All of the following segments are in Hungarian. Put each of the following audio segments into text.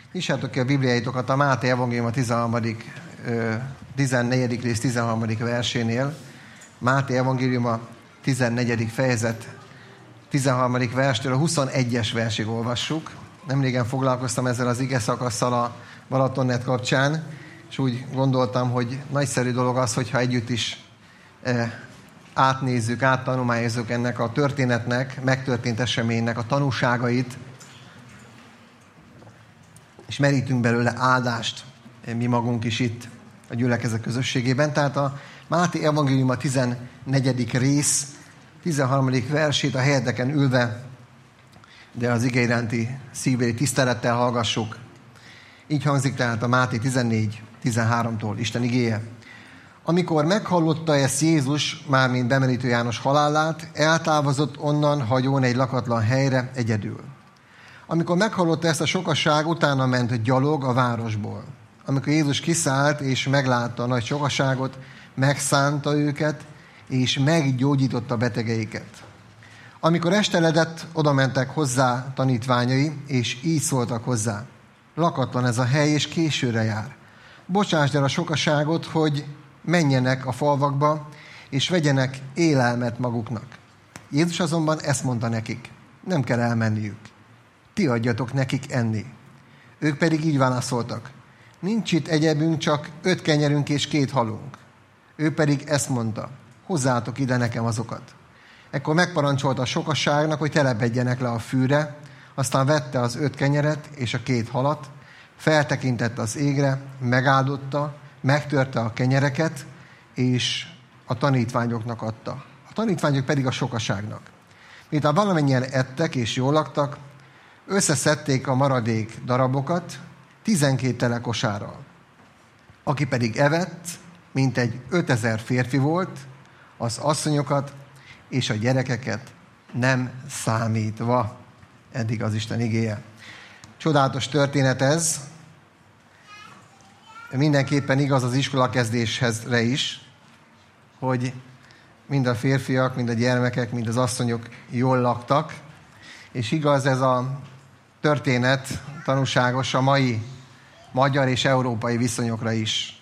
Nyissátok ki a Bibliáitokat a Máté evangélium a 14. rész 13. versénél. Máté evangélium a 14. fejezet 13. verstől a 21-es versig olvassuk. Nemrégen foglalkoztam ezzel az ige szakasszal a Balatonnet kapcsán, és úgy gondoltam, hogy nagyszerű dolog az, hogyha együtt is átnézzük, áttanulmányozzuk ennek a történetnek, megtörtént eseménynek a tanúságait, és merítünk belőle áldást mi magunk is itt a gyülekezet közösségében. Tehát a Máté evangélium a 14. rész, 13. versét a helyeteken ülve, de az ige iránti szívbeli tisztelettel hallgassuk. Így hangzik tehát a Máté 14:13-tól Isten igéje. Amikor meghallotta ezt Jézus, mármint bemerítő János halálát, eltávozott onnan hajón egy lakatlan helyre egyedül. Amikor meghallotta ezt a sokaság, utána ment gyalog a városból. Amikor Jézus kiszállt és meglátta a nagy sokaságot, megszánta őket, és meggyógyította betegeiket. Amikor esteledett, oda mentek hozzá tanítványai, és így szóltak hozzá. Lakatlan ez a hely, és későre jár. Bocsásd el a sokaságot, hogy menjenek a falvakba, és vegyenek élelmet maguknak. Jézus azonban ezt mondta nekik. Nem kell elmenniük. Ti adjatok nekik enni. Ők pedig így válaszoltak. Nincs itt egyebünk, csak 5 kenyerünk és 2 halunk. Ő pedig ezt mondta. Hozzátok ide nekem azokat. Ekkor megparancsolta a sokasságnak, hogy telepedjenek le a fűre, aztán vette az 5 kenyeret és a 2 halat, feltekintett az égre, megáldotta, megtörte a kenyereket, és a tanítványoknak adta. A tanítványok pedig a sokaságnak. Miután valamennyien ettek és jól laktak, összeszedték a maradék darabokat 12 tele kosárral. Aki pedig evett, mintegy 5000 férfi volt, az asszonyokat és a gyerekeket nem számítva. Eddig az Isten igéje. Csodálatos történet ez. Mindenképpen igaz az iskolakezdésre is, hogy mind a férfiak, mind a gyermekek, mind az asszonyok jól laktak, és igaz ez a történet tanúságos a mai magyar és európai viszonyokra is.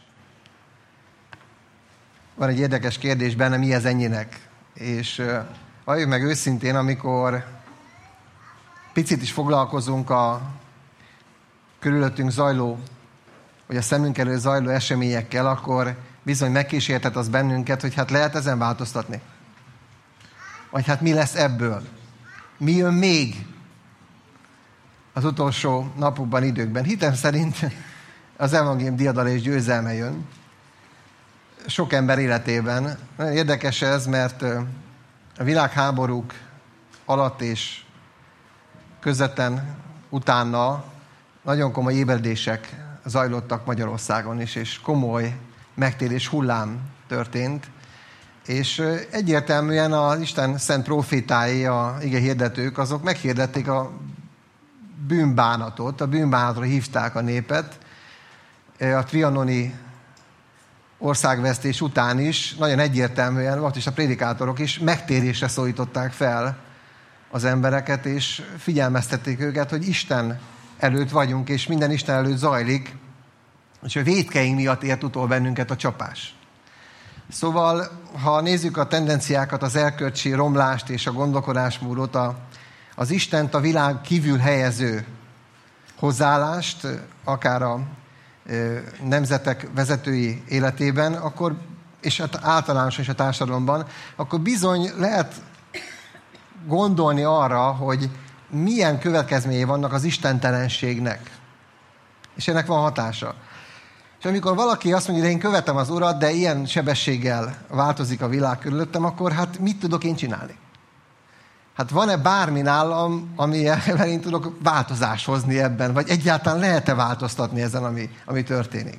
Van egy érdekes kérdés benne, mi ez ennyinek? És valljuk meg őszintén, amikor picit is foglalkozunk a körülöttünk zajló, vagy a szemünk elő zajló eseményekkel, akkor bizony megkísértet az bennünket, hogy hát lehet ezen változtatni. Vagy hát mi lesz ebből? Mi jön még az utolsó napokban, időkben? Hitem szerint az evangélium diadala és győzelme jön sok ember életében. Nagyon érdekes ez, mert a világháborúk alatt és közvetlen utána nagyon komoly ébredések zajlottak Magyarországon is, és komoly megtérés hullám történt. És egyértelműen az Isten szent profétái, a ige hirdetők, azok meghirdették a bűnbánatot, a bűnbánatra hívták a népet. A trianoni országvesztés után is nagyon egyértelműen, ott is a prédikátorok is megtérésre szólították fel az embereket, és figyelmeztették őket, hogy Isten előtt vagyunk, és minden Isten előtt zajlik, és a vétkeink miatt ért utol bennünket a csapás. Szóval, ha nézzük a tendenciákat, az erkölcsi romlást és a gondolkodásmódot, az Istent a világ kívül helyező hozzáállást, akár a nemzetek vezetői életében, akkor, és általánosan is a társadalomban, akkor bizony lehet gondolni arra, hogy milyen következményei vannak az istentelenségnek. És ennek van hatása. És amikor valaki azt mondja, hogy én követem az Urat, de ilyen sebességgel változik a világ körülöttem, akkor hát mit tudok én csinálni? Hát van-e bármi nálam, amivel én tudok változást hozni ebben, vagy egyáltalán lehet-e változtatni ezen, ami történik?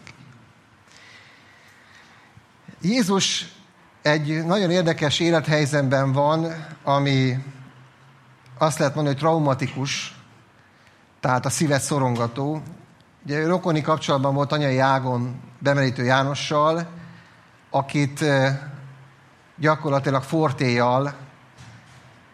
Jézus egy nagyon érdekes élethelyzetben van, ami azt lehet mondani, hogy traumatikus, tehát a szívet szorongató. Ugye rokoni kapcsolatban volt anyai ágon bemerítő Jánossal, akit gyakorlatilag fortéjjal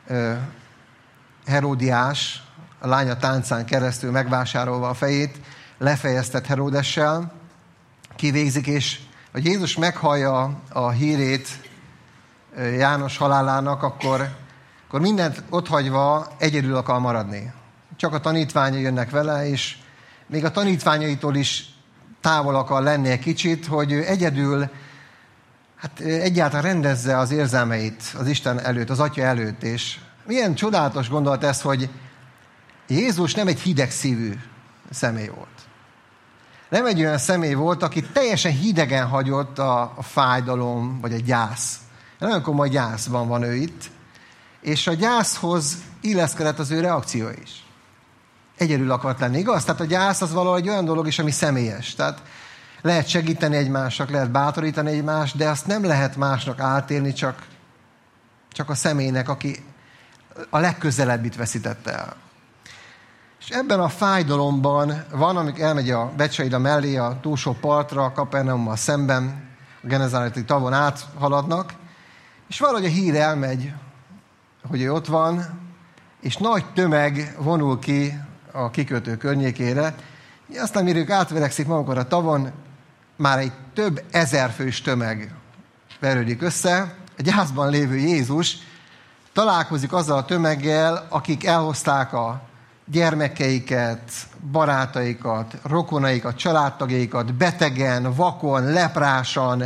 Heródiás a lánya táncán keresztül megvásárolva a fejét, lefejeztet Heródessel, kivégzik, és hogy Jézus meghallja a hírét János halálának, akkor mindent otthagyva egyedül akar maradni. Csak a tanítványai jönnek vele, és még a tanítványaitól is távol akar lenni egy kicsit, hogy ő egyedül egyáltalán rendezze az érzelmeit az Isten előtt, az Atya előtt. És milyen csodálatos gondolat ez, hogy Jézus nem egy hideg szívű személy volt. Nem egy olyan személy volt, aki teljesen hidegen hagyott a fájdalom, vagy a gyász. Nagyon komoly gyászban van ő itt, és a gyászhoz illeszkedett az ő reakció is. Egyedül akart lenni, igaz? Tehát a gyász az valahogy olyan dolog is, ami személyes. Tehát lehet segíteni egymásnak, lehet bátorítani egymást, de azt nem lehet másnak átélni, csak a személynek, aki a legközelebbit veszítette el. És ebben a fájdalomban van, amikor elmegy a Betsaida mellé, a túlsó partra, Kapernaummal szemben, a Genezáreti tavon áthaladnak, és valahogy a hír elmegy, hogy ő ott van, és nagy tömeg vonul ki a kikötő környékére. Aztán, mire ők átverekszik magukat a tavon, már egy több ezer fős tömeg verődik össze. A gyászban lévő Jézus találkozik azzal a tömeggel, akik elhozták a gyermekeiket, barátaikat, rokonaikat, családtagjaikat, betegen, vakon, leprásan,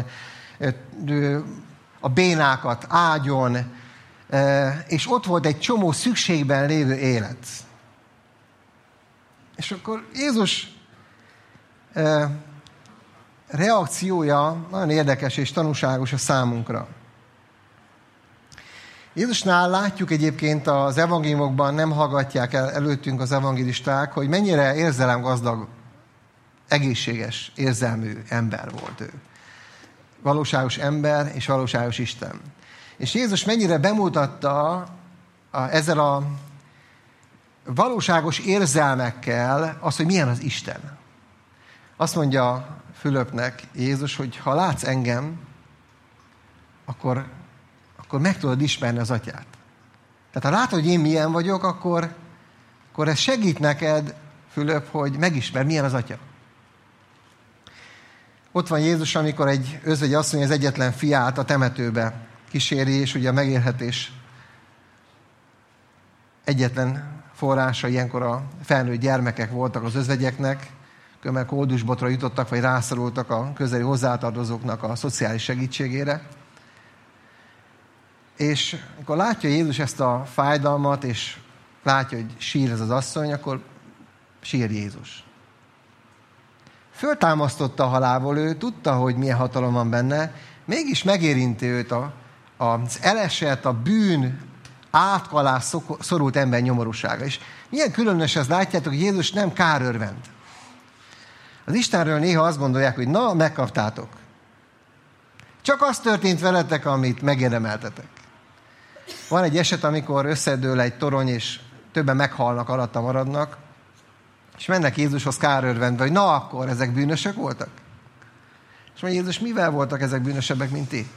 a bénákat ágyon, és ott volt egy csomó szükségben lévő élet. És akkor Jézus reakciója nagyon érdekes és tanúságos a számunkra. Jézusnál látjuk egyébként az evangéliumokban, nem hallgatják el előttünk az evangélisták, hogy mennyire érzelemgazdag, egészséges, érzelmű ember volt ő. Valóságos ember és valóságos Isten. És Jézus mennyire bemutatta ezzel a valóságos érzelmekkel azt, hogy milyen az Isten. Azt mondja Fülöpnek Jézus, hogy ha látsz engem, akkor meg tudod ismerni az Atyát. Tehát ha látod, hogy én milyen vagyok, akkor ez segít neked, Fülöp, hogy megismer, milyen az Atya. Ott van Jézus, amikor egy özvegy asszony az egyetlen fiát a temetőbe kíséri, és ugye a megélhetés egyetlen forrása ilyenkor a felnőtt gyermekek voltak az özvegyeknek, kömmel koldusbotra jutottak, vagy rászorultak a közeli hozzátartozóknak a szociális segítségére. És amikor látja Jézus ezt a fájdalmat, és látja, hogy sír ez az asszony, akkor sír Jézus. Föltámasztotta a halálból, ő tudta, hogy milyen hatalom van benne, mégis megérinti őt az elesett, a bűn átkalás szorult ember nyomorúsága. És milyen különös ez, látjátok, hogy Jézus nem kárörvend. Az Istenről néha azt gondolják, hogy na, megkaptátok. Csak az történt veletek, amit megérdemeltetek. Van egy eset, amikor összedől egy torony, és többen meghalnak, alatta maradnak, és mennek Jézushoz kárörvendve, hogy na akkor, ezek bűnösök voltak? És mondja Jézus, mivel voltak ezek bűnösebbek, mint ti?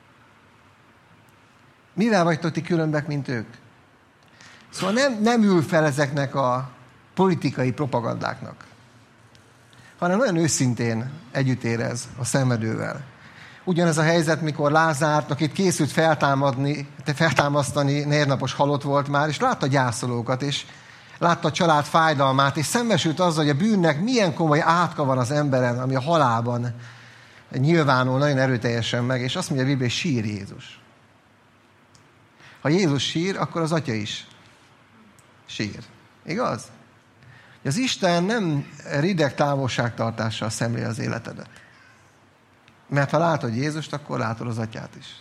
Mivel vagytok ti különbek, mint ők? Szóval nem ül fel ezeknek a politikai propagandáknak, hanem olyan őszintén együtt érez a szenvedővel. Ugyanez a helyzet, mikor Lázárt, akit készült feltámasztani, 4 napos halott volt már, és látta gyászolókat, és látta a család fájdalmát, és szembesült azzal, hogy a bűnnek milyen komoly átka van az emberen, ami a halálban nyilvánul nagyon erőteljesen meg, és azt mondja a Biblia, sír Jézus. Ha Jézus sír, akkor az Atya is sír. Igaz? Az Isten nem rideg távolságtartással szemléli az életedet. Mert ha látod Jézust, akkor látod az Atyát is.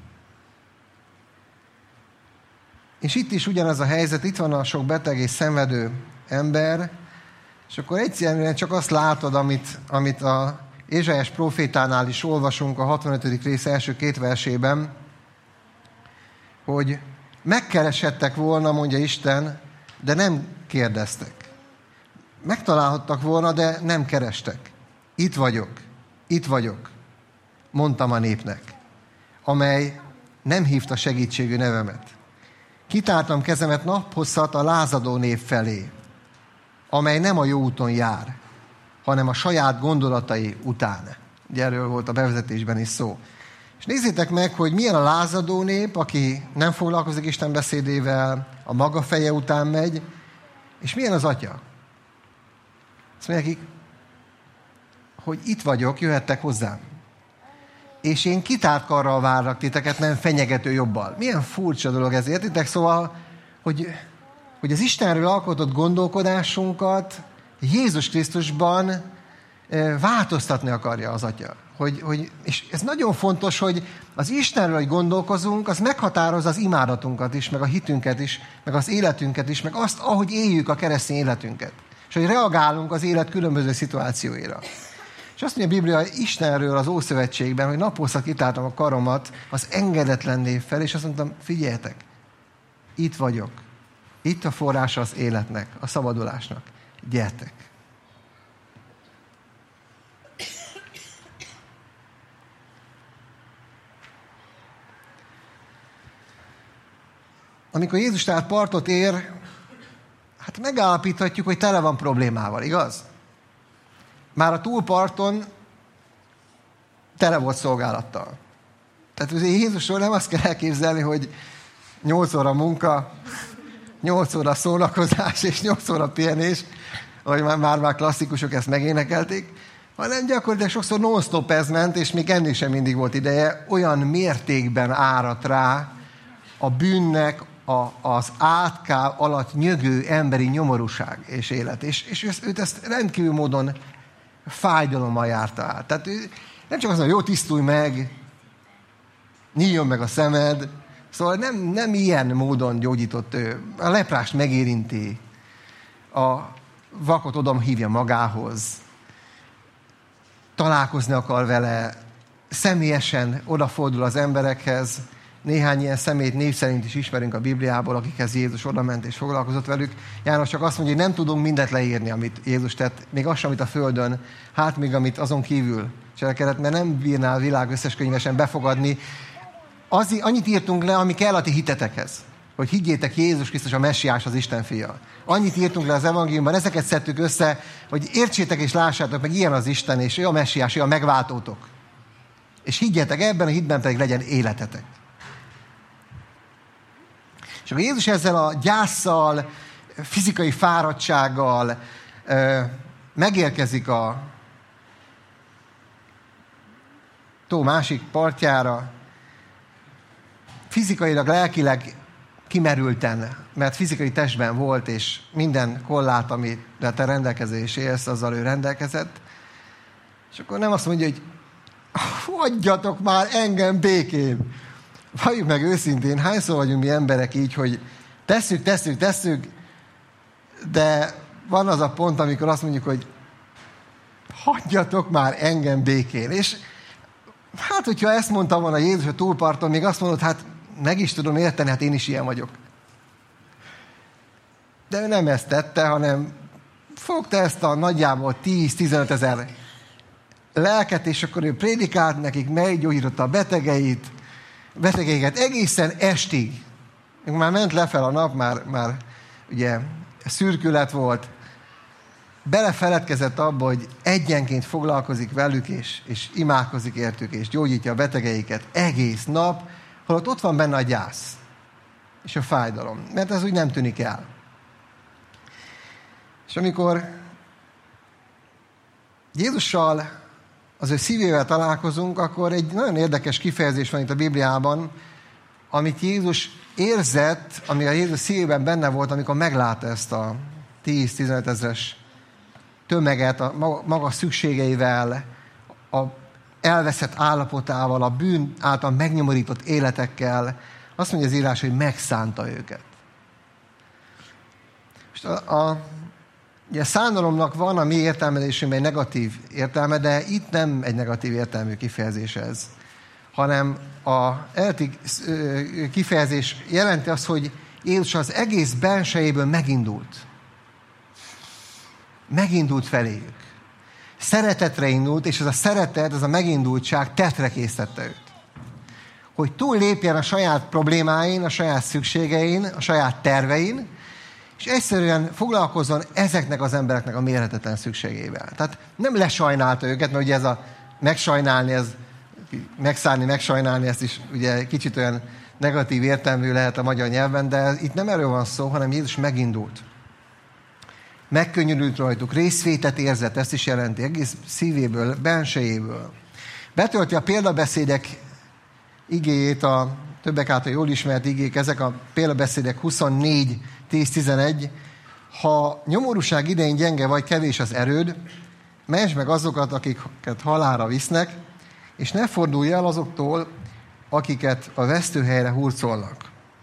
És itt is ugyanaz a helyzet, itt van a sok beteg és szenvedő ember, és akkor egyszerűen csak azt látod, amit a Ézsaiás prófétánál is olvasunk a 65. rész első 2 versében, hogy megkeresettek volna, mondja Isten, de nem kérdeztek. Megtalálhattak volna, de nem kerestek. Itt vagyok, mondtam a népnek, amely nem hívta segítségű nevemet. Kitártam kezemet naphosszat a lázadó nép felé, amely nem a jó úton jár. hanem a saját gondolatai után. Ugye erről volt a bevezetésben is szó. És nézzétek meg, hogy milyen a lázadó nép, aki nem foglalkozik Isten beszédével, a maga feje után megy, és milyen az atya. Azt mondja nekik, hogy itt vagyok, jöhettek hozzám. És én kitárt karral várlak titeket, nem fenyegető jobbal. Milyen furcsa dolog ez, értitek? Szóval, hogy az Istenről alkotott gondolkodásunkat Jézus Krisztusban változtatni akarja az Atya. És ez nagyon fontos, hogy az Istenről, hogy gondolkozunk, az meghatározza az imádatunkat is, meg a hitünket is, meg az életünket is, meg azt, ahogy éljük a keresztény életünket. És hogy reagálunk az élet különböző szituációira. És azt mondja a Biblia Istenről az Ószövetségben, hogy naposzat kitártam a karomat az engedetlen név fel, és azt mondtam, figyeljetek, itt vagyok. Itt a forrása az életnek, a szabadulásnak. Gyertek! Amikor Jézus tehát partot ér, hát megállapíthatjuk, hogy tele van problémával, igaz? Már a túlparton tele volt szolgálattal. Tehát Jézusról nem azt kell elképzelni, hogy 8 óra munka, 8 óra szórakozás és 8 óra pihenés, ahogy már klasszikusok ezt megénekelték, hanem gyakorlatilag sokszor non-stop ez ment, és még ennél sem mindig volt ideje, olyan mértékben áradt rá a bűnnek, az átká alatt nyögő emberi nyomorúság és élet. És őt ezt rendkívül módon fájdalommal járta át. Tehát nem csak az, hogy jó, tisztulj meg, nyíljon meg a szemed, szóval nem ilyen módon gyógyított ő. A leprást megérinti, a vakot oda hívja magához, találkozni akar vele, személyesen odafordul az emberekhez. Néhány ilyen személyt név szerint is ismerünk a Bibliából, akikhez Jézus odament és foglalkozott velük. János csak azt mondja, hogy nem tudunk mindent leírni, amit Jézus tett, még azt sem, amit a földön, hát még amit azon kívül cselekedett, mert nem bírná a világ összes könyvesen befogadni. Annyit írtunk le, ami kell a ti hitetekhez, hogy higgyétek, Jézus Krisztus a Messiás, az Isten fia. Annyit írtunk le az evangéliumban, ezeket szedtük össze, hogy értsétek és lássátok meg, ilyen az Isten, és ő a Messiás, ő a megváltótok. És higgyetek ebben, a hitben pedig legyen életetek. És akkor Jézus ezzel a gyásszal, fizikai fáradtsággal megérkezik a tó másik partjára, fizikailag, lelkileg kimerülten, mert fizikai testben volt, és minden kollát, amit te rendelkezéséhez, azzal ő rendelkezett. És akkor nem azt mondja, hogy hagyjatok már engem békén. Valljuk meg őszintén, hányszor vagyunk mi emberek így, hogy tesszük, de van az a pont, amikor azt mondjuk, hogy hagyjatok már engem békén. És hát, hogyha ezt mondta volna Jézus a túlparton, még azt mondod, hát meg is tudom érteni, hát én is ilyen vagyok. De ő nem ezt tette, hanem fogta ezt a nagyjából 10-15 ezer lelket, és akkor ő prédikált nekik, meggyógyította a betegeiket egészen estig. Már ment lefel a nap, már ugye szürkület volt. Belefeledkezett abba, hogy egyenként foglalkozik velük, és imádkozik értük, és gyógyítja a betegeiket egész nap, holott ott van benne a gyász és a fájdalom, mert ez úgy nem tűnik el. És amikor Jézussal, az ő szívével találkozunk, akkor egy nagyon érdekes kifejezés van itt a Bibliában, amit Jézus érzett, ami a Jézus szívében benne volt, amikor meglátta ezt a 10-15 ezres tömeget, a maga szükségeivel, a elveszett állapotával, a bűn által megnyomorított életekkel. Azt mondja az írás, hogy megszánta őket. Most ugye a szánalomnak van a mi értelmezésünkben egy negatív értelme, de itt nem egy negatív értelmű kifejezés ez, hanem a eredeti kifejezés jelenti azt, hogy Jézus az egész bensejéből megindult. Megindult feléjük. Szeretetre indult, és ez a szeretet, ez a megindultság tettre késztette őt. Hogy túllépjen a saját problémáin, a saját szükségein, a saját tervein, és egyszerűen foglalkozzon ezeknek az embereknek a mérhetetlen szükségével. Tehát nem lesajnálta őket, mert ugye ez a megsajnálni, ez megszárni, megsajnálni, ezt is ugye kicsit olyan negatív értelmű lehet a magyar nyelven, de itt nem erről van szó, hanem Jézus megindult. Megkönnyülült rajtuk, részvétet érzett, ezt is jelenti, egész szívéből, bensejéből. Betölti a példabeszédek igéjét, a többek által jól ismert igék, ezek a példabeszédek 24, 10-11. Ha nyomorúság idején gyenge vagy, kevés az erőd, mentsd meg azokat, akiket halálra visznek, és ne fordulj el azoktól, akiket a vesztőhelyre hurcolnak.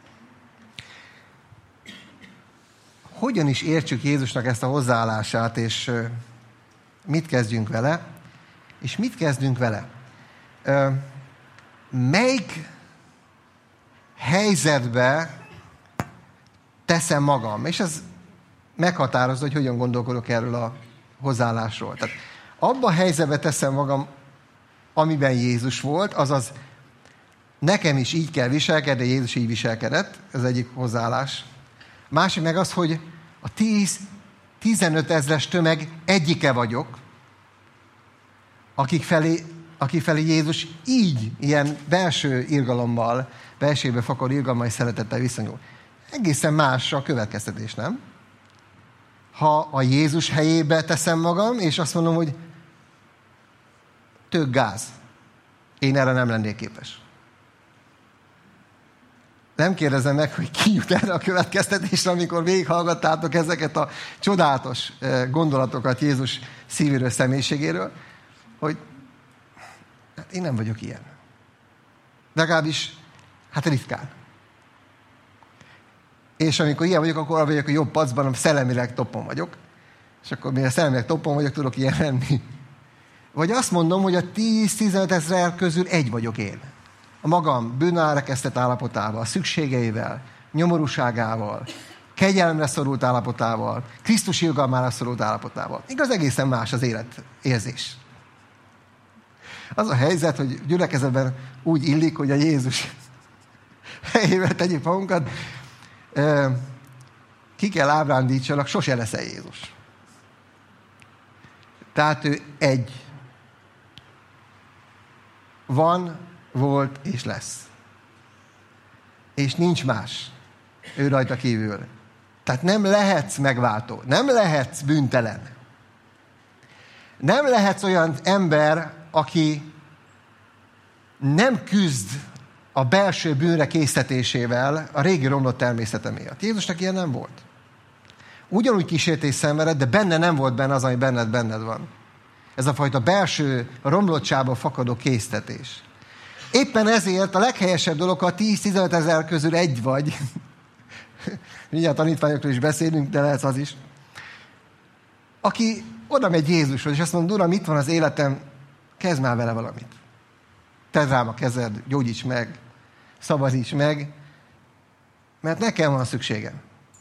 Hogyan is értsük Jézusnak ezt a hozzáállását, és mit kezdjünk vele? És mit kezdünk vele? Melyik helyzetbe teszem magam? És ez meghatározza, hogy hogyan gondolkodok erről a hozzáállásról. Tehát abban a helyzetbe teszem magam, amiben Jézus volt, azaz nekem is így kell viselkedni, de Jézus így viselkedett, ez egyik hozzáállás. Másik meg az, hogy a 10-15 ezres tömeg egyike vagyok, akik felé Jézus így, ilyen belső irgalommal, belsébe fakad irgalommal és szeretettel viszonyul. Egészen más a következtetés, nem? Ha a Jézus helyébe teszem magam, és azt mondom, hogy tök gáz. Én erre nem lennék képes. Nem kérdezem meg, hogy ki jut erre a következtetésre, amikor végighallgattátok ezeket a csodálatos gondolatokat Jézus szívéről, személyiségéről, hogy hát én nem vagyok ilyen. Legalábbis, hát ritkán. És amikor ilyen vagyok, akkor arra vagyok a jobb pacban, szellemileg toppon vagyok, és akkor mire szellemileg toppon vagyok, tudok ilyen lenni. Vagy azt mondom, hogy a 10-15 ezer közül egy vagyok én. A magam bűnálrekesztett állapotával, szükségeivel, nyomorúságával, kegyelemre szorult állapotával, Krisztus irgalmára szorult állapotával. Igaz, egészen más az életérzés. Az a helyzet, hogy gyülekezetben úgy illik, hogy a Jézus helyével tegyük magunkat, ki kell ábrándítsanak, sose leszel Jézus. Tehát ő egy. Van, volt és lesz. És nincs más. Ő rajta kívül. Tehát nem lehetsz megváltó. Nem lehetsz bűntelen. Nem lehetsz olyan ember, aki nem küzd a belső bűnre késztetésével a régi romlott természete miatt. Jézusnak ilyen nem volt. Ugyanúgy kísértés szenvedett, de benne nem volt benne az, ami benned van. Ez a fajta belső romlottságból fakadó késztetés. Éppen ezért a leghelyesebb dolog, ha 10-15 ezer közül egy vagy. Mindjárt tanítványokról is beszélünk, de lehet az is. Aki oda megy Jézushoz, és azt mondja, Uram, itt van az életem, kezd már vele valamit. Tedd rám a kezed, gyógyíts meg, szabadíts meg, mert nekem van szükségem.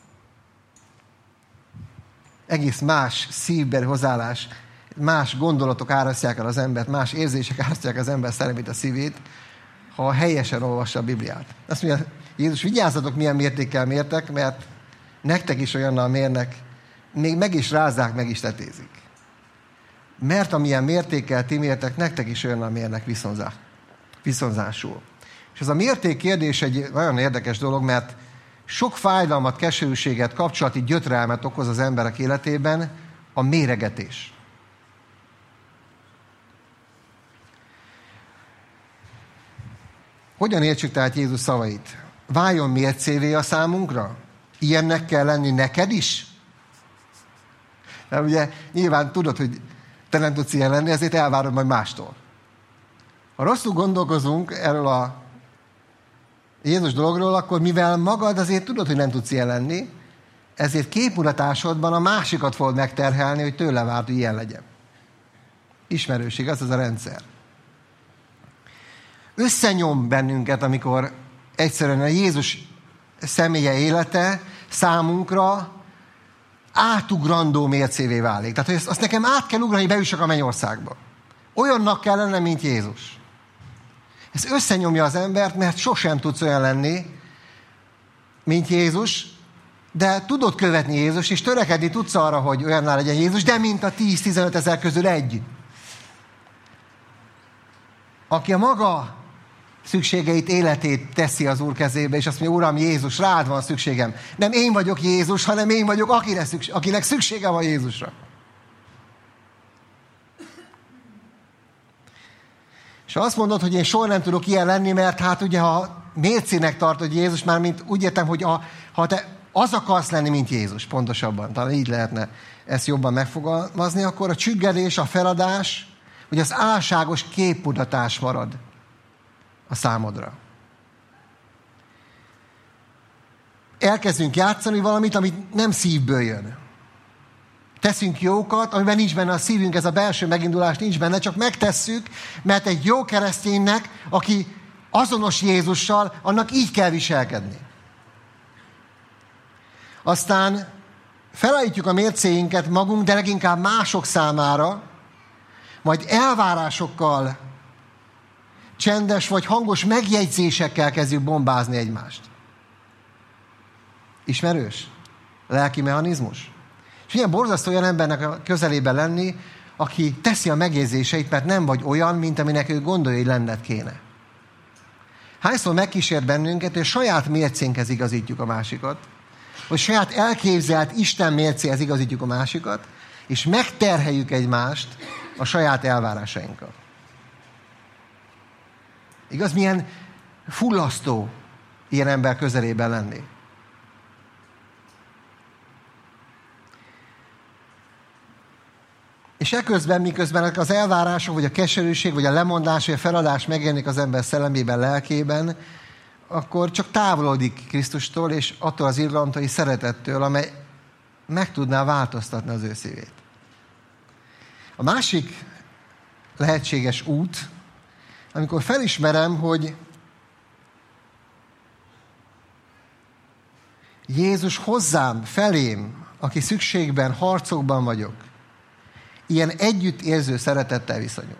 Egész más szívbeli hozzáállás, más gondolatok árasztják el az embert, más érzések árasztják az ember szellemét, a szívét, ha helyesen olvassa a Bibliát. Azt mondja, Jézus, vigyázzatok, milyen mértékkel mértek, mert nektek is olyannal mérnek, még meg is rázzák, meg is tetézik. Mert amilyen mértékkel ti mértek, nektek is olyannal mérnek viszonzásul. És ez a mérték kérdés egy nagyon érdekes dolog, mert sok fájdalmat, keserűséget, kapcsolati gyötrelmet okoz az emberek életében a méregetés. Hogyan értsük tehát Jézus szavait? Váljon mércévé a számunkra? Ilyennek kell lenni neked is? Mert ugye nyilván tudod, hogy te nem tudsz ilyen lenni, ezért elvárod majd mástól. Ha rosszul gondolkozunk erről a Jézus dologról, akkor mivel magad azért tudod, hogy nem tudsz ilyen lenni, ezért képmutatásodban a másikat fogod megterhelni, hogy tőle várt, hogy ilyen legyen. Ismerőség, az a rendszer. Összenyom bennünket, amikor egyszerűen a Jézus személye élete számunkra átugrandó mércévé válik. Tehát, hogy azt nekem át kell ugrani, hogy beüssek a mennyországba. Olyannak kell lennem, mint Jézus. Ez összenyomja az embert, mert sosem tudsz olyan lenni, mint Jézus, De tudod követni Jézus, és törekedni tudsz arra, hogy olyanná legyen Jézus, de mint a 10-15 ezer közül egy. Aki a maga szükségeit, életét teszi az Úr kezébe, és azt mondja, Uram, Jézus, rád van szükségem. Nem én vagyok Jézus, hanem én vagyok, akinek szüksége van Jézusra. És azt mondod, hogy én soha nem tudok ilyen lenni, mert hát ugye, ha mércének tartod Jézus, már mint úgy értem, hogy ha te az akarsz lenni, mint Jézus, pontosabban, talán így lehetne ezt jobban megfogalmazni, akkor a csüggedés, a feladás, hogy az álságos képmutatás marad a számodra. Elkezdünk játszani valamit, amit nem szívből jön. Teszünk jókat, amiben nincs benne a szívünk, ez a belső megindulás nincs benne, csak megtesszük, mert egy jó kereszténynek, aki azonos Jézussal, annak így kell viselkedni. Aztán felállítjuk a mércéinket magunk, de leginkább mások számára, majd elvárásokkal, csendes vagy hangos megjegyzésekkel kezdjük bombázni egymást. Ismerős? Lelki mechanizmus? És ilyen borzasztó olyan embernek a közelében lenni, aki teszi a megjegyzéseit, mert nem vagy olyan, mint aminek ő gondolja, hogy lenned kéne. Hányszor megkísért bennünket, hogy saját mércénkhez igazítjuk a másikat, hogy saját elképzelt Isten mércéhez igazítjuk a másikat, és megterheljük egymást a saját elvárásainkkal. Igaz, milyen fullasztó ilyen ember közelében lenni. És eközben, miközben az elvárások, vagy a keserűség, vagy a lemondás, vagy a feladás megjelenik az ember szellemében, lelkében, akkor csak távolodik Krisztustól, és attól az irgalomtól és szeretettől, amely meg tudná változtatni az ő szívét. A másik lehetséges út, amikor felismerem, hogy Jézus hozzám, felém, aki szükségben, harcokban vagyok, ilyen együttérző szeretettel viszonyul.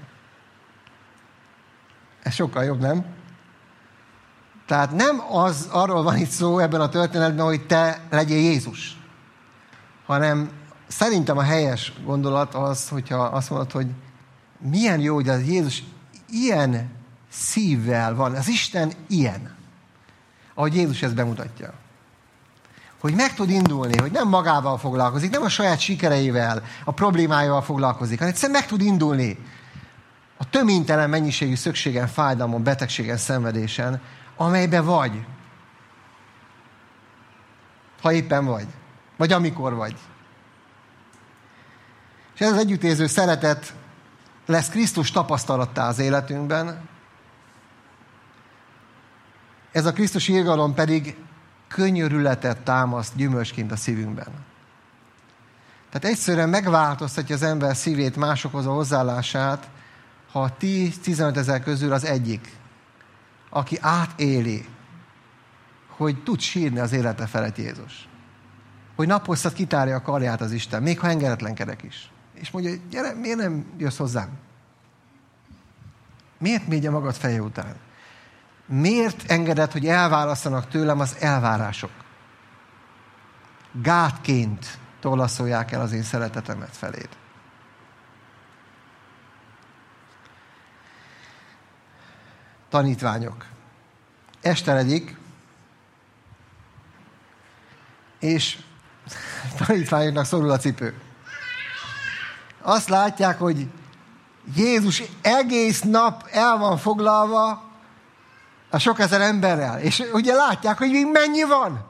Ez sokkal jobb, nem? Tehát nem arról van itt szó ebben a történetben, hogy te legyél Jézus, hanem szerintem a helyes gondolat az, hogyha azt mondod, hogy milyen jó, hogy az Jézus ilyen szívvel van, az Isten ilyen, ahogy Jézus ezt bemutatja. Hogy meg tud indulni, hogy nem magával foglalkozik, nem a saját sikereivel, a problémáival foglalkozik, hanem egyszerűen meg tud indulni a töménytelen mennyiségű szükségen, fájdalmon, betegségen, szenvedésen, amelyben vagy. Ha éppen vagy. Vagy amikor vagy. És ez az együttérző szeretet lesz Krisztus tapasztalattá az életünkben. Ez a Krisztus irgalom pedig könyörületet támaszt gyümölcsként a szívünkben. Tehát egyszerűen megváltoztatja az ember szívét, másokhoz a hozzáállását, ha 10-15 ezer közül az egyik, aki átéli, hogy tud sírni az élete felett Jézus. Hogy naposztat kitárja a karját az Isten, még ha engedetlenkedek is. És mondja, gyere, miért nem jössz hozzám? Miért mégy a magad feje után? Miért engeded, hogy elválasszanak tőlem az elvárások? Gátként tollaszolják el az én szeretetemet feléd. Tanítványok. Esteledik, és tanítványoknak szorul a cipő. Azt látják, hogy Jézus egész nap el van foglalva a sok ezer emberrel. És ugye látják, hogy még mennyi van.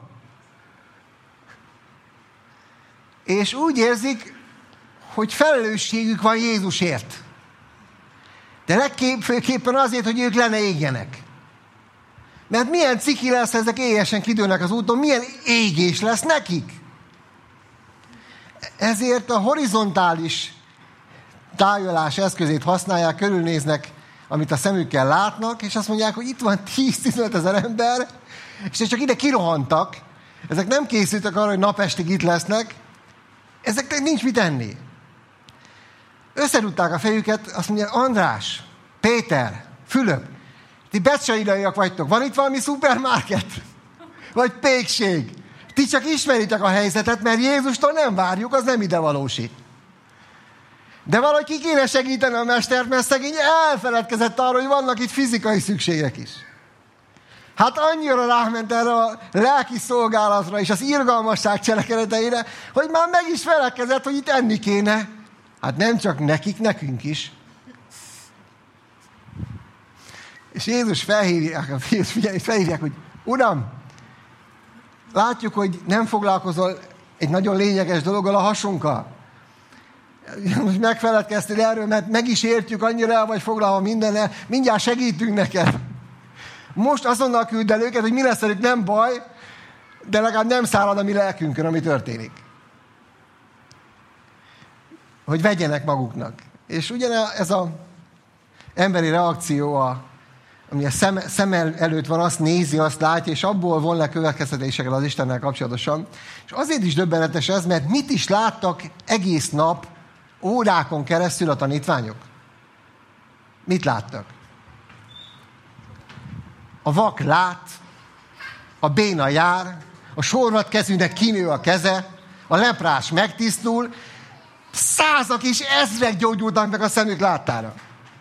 És úgy érzik, hogy felelősségük van Jézusért. De legfőképpen azért, hogy ők le ne égjenek. Mert milyen ciki lesz, ezek éjesen kidőlnek az úton, milyen égés lesz nekik. Ezért a horizontális tájolás eszközét használják, körülnéznek, amit a szemükkel látnak, és azt mondják, hogy itt van 10-15 ezer ember, és csak ide kirohantak. Ezek nem készültek arra, hogy napestig itt lesznek. Ezeknek nincs mit enni. Összedugták a fejüket, azt mondják, András, Péter, Fülöp, ti betsaidaiak vagytok. Van itt valami szupermarket? Vagy pékség? Ti csak ismeritek a helyzetet, mert Jézustól nem várjuk, az nem ide valósi. De valahogy ki kéne segíteni a mestert, mert szegény elfeledkezett arról, hogy vannak itt fizikai szükségek is. Hát annyira ráment erre a lelki szolgálatra és az irgalmasság cselekedeteire, hogy már meg is feledkezett, hogy itt enni kéne. Hát nem csak nekik, nekünk is. És Jézus felhívják, hogy Uram, látjuk, hogy nem foglalkozol egy nagyon lényeges dologgal, a hasunkkal. Most megfeledkeztél erről, mert meg is értjük, annyira el vagy foglalva mindennel, mindjárt segítünk neked. Most azonnal küld el őket, hogy mi lesz velük, nem baj, de legalább nem szárad a mi lelkünkön, ami történik. Hogy vegyenek maguknak. És ez az emberi reakció, ami a szem előtt van, azt nézi, azt látja, és abból von le következtetéseket az Istennel kapcsolatosan. És azért is döbbenetes ez, mert mit is láttak egész nap, órákon keresztül a tanítványok? Mit láttak? A vak lát, a béna jár, a sorvatkezűnek kinő a keze, a leprás megtisztul, százak és ezrek gyógyultak meg a szemük láttára.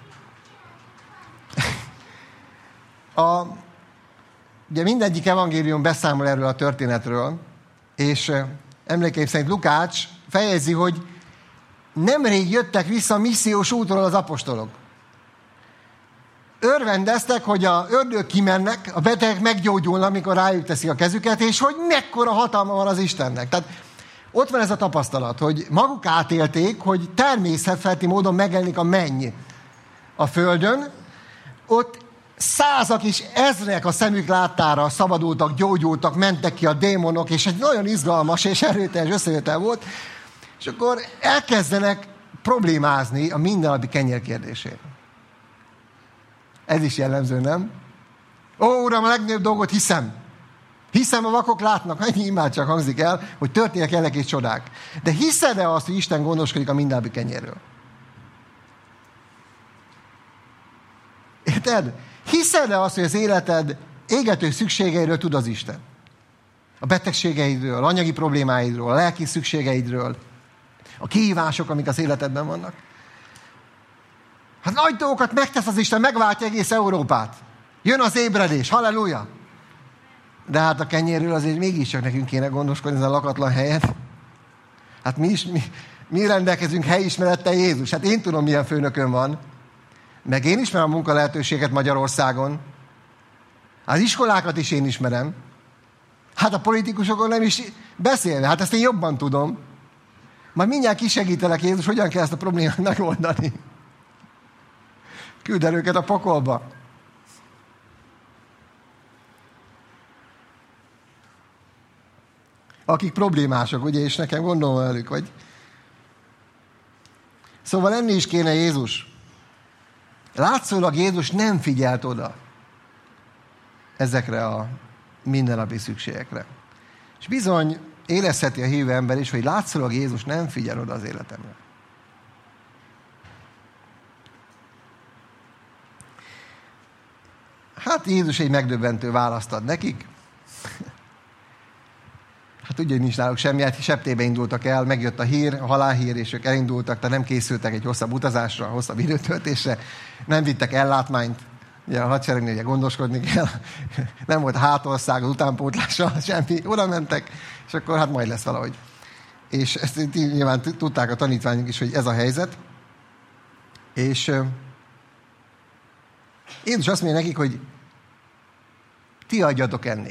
Ugye mindegyik evangélium beszámol erről a történetről, és emlékeim szerint Lukács fejezi, hogy nemrég jöttek vissza a missziós útról az apostolok. Örvendeztek, hogy a ördögök kimennek, a betegek meggyógyulnak, amikor rájuk teszik a kezüket, és hogy mekkora hatalma van az Istennek. Tehát ott van ez a tapasztalat, hogy maguk átélték, hogy természetfeletti módon megjelenik a menny a földön, ott százak és ezrek a szemük láttára szabadultak, gyógyultak, mentek ki a démonok, és egy nagyon izgalmas és erőteljes összejövetel volt, és akkor elkezdenek problémázni a mindennapi kenyér kérdésére. Ez is jellemző, nem? Ó, Uram, a legnagyobb dolgot hiszem. Hiszem, a vakok látnak. Ennyi imádság hangzik el, hogy történnek jelek és csodák. De hiszed-e azt, hogy Isten gondoskodik a mindennapi kenyérről? Érted? Hiszed-e azt, hogy az életed égető szükségeiről tud az Isten? A betegségeidről, anyagi problémáidról, a lelki szükségeidről, a kihívások, amik az életedben vannak. Hát nagy dolgokat megtesz az Isten, megváltja egész Európát. Jön az ébredés, halleluja! De hát a kenyérről azért mégiscsak nekünk kéne gondoskodni ezen a lakatlan helyet. Hát mi rendelkezünk helyismerettel Jézus. Hát én tudom, milyen főnökön van. Meg én ismerem a munka lehetőséget Magyarországon. Az iskolákat is én ismerem. Hát a politikusokon nem is beszélve. Hát ezt én jobban tudom. Majd mindjárt kisegítelek, Jézus, hogyan kell ezt a problémát megoldani. Küld el őket a pokolba. Akik problémások, ugye, és nekem gondolom velük, vagy... Szóval enni is kéne Jézus. Látszólag Jézus nem figyelt oda ezekre a mindennapi szükségekre. És bizony érezheti a hívő ember is, hogy látszólag Jézus nem figyel oda az életemre. Hát Jézus egy megdöbbentő választ ad nekik. Hát ugye nincs náluk semmi, hát septébe indultak el, megjött a hír, a halálhír, és ők elindultak, tehát nem készültek egy hosszabb utazásra, hosszabb időtöltésre, nem vittek ellátmányt, ugye a hadseregnél ugye gondoskodni kell, nem volt a hátország, az utánpótlással, semmi, oda mentek, és akkor hát majd lesz valahogy. És ezt nyilván tudták a tanítványok is, hogy ez a helyzet, és Jézus azt mondja nekik, hogy ti adjatok enni.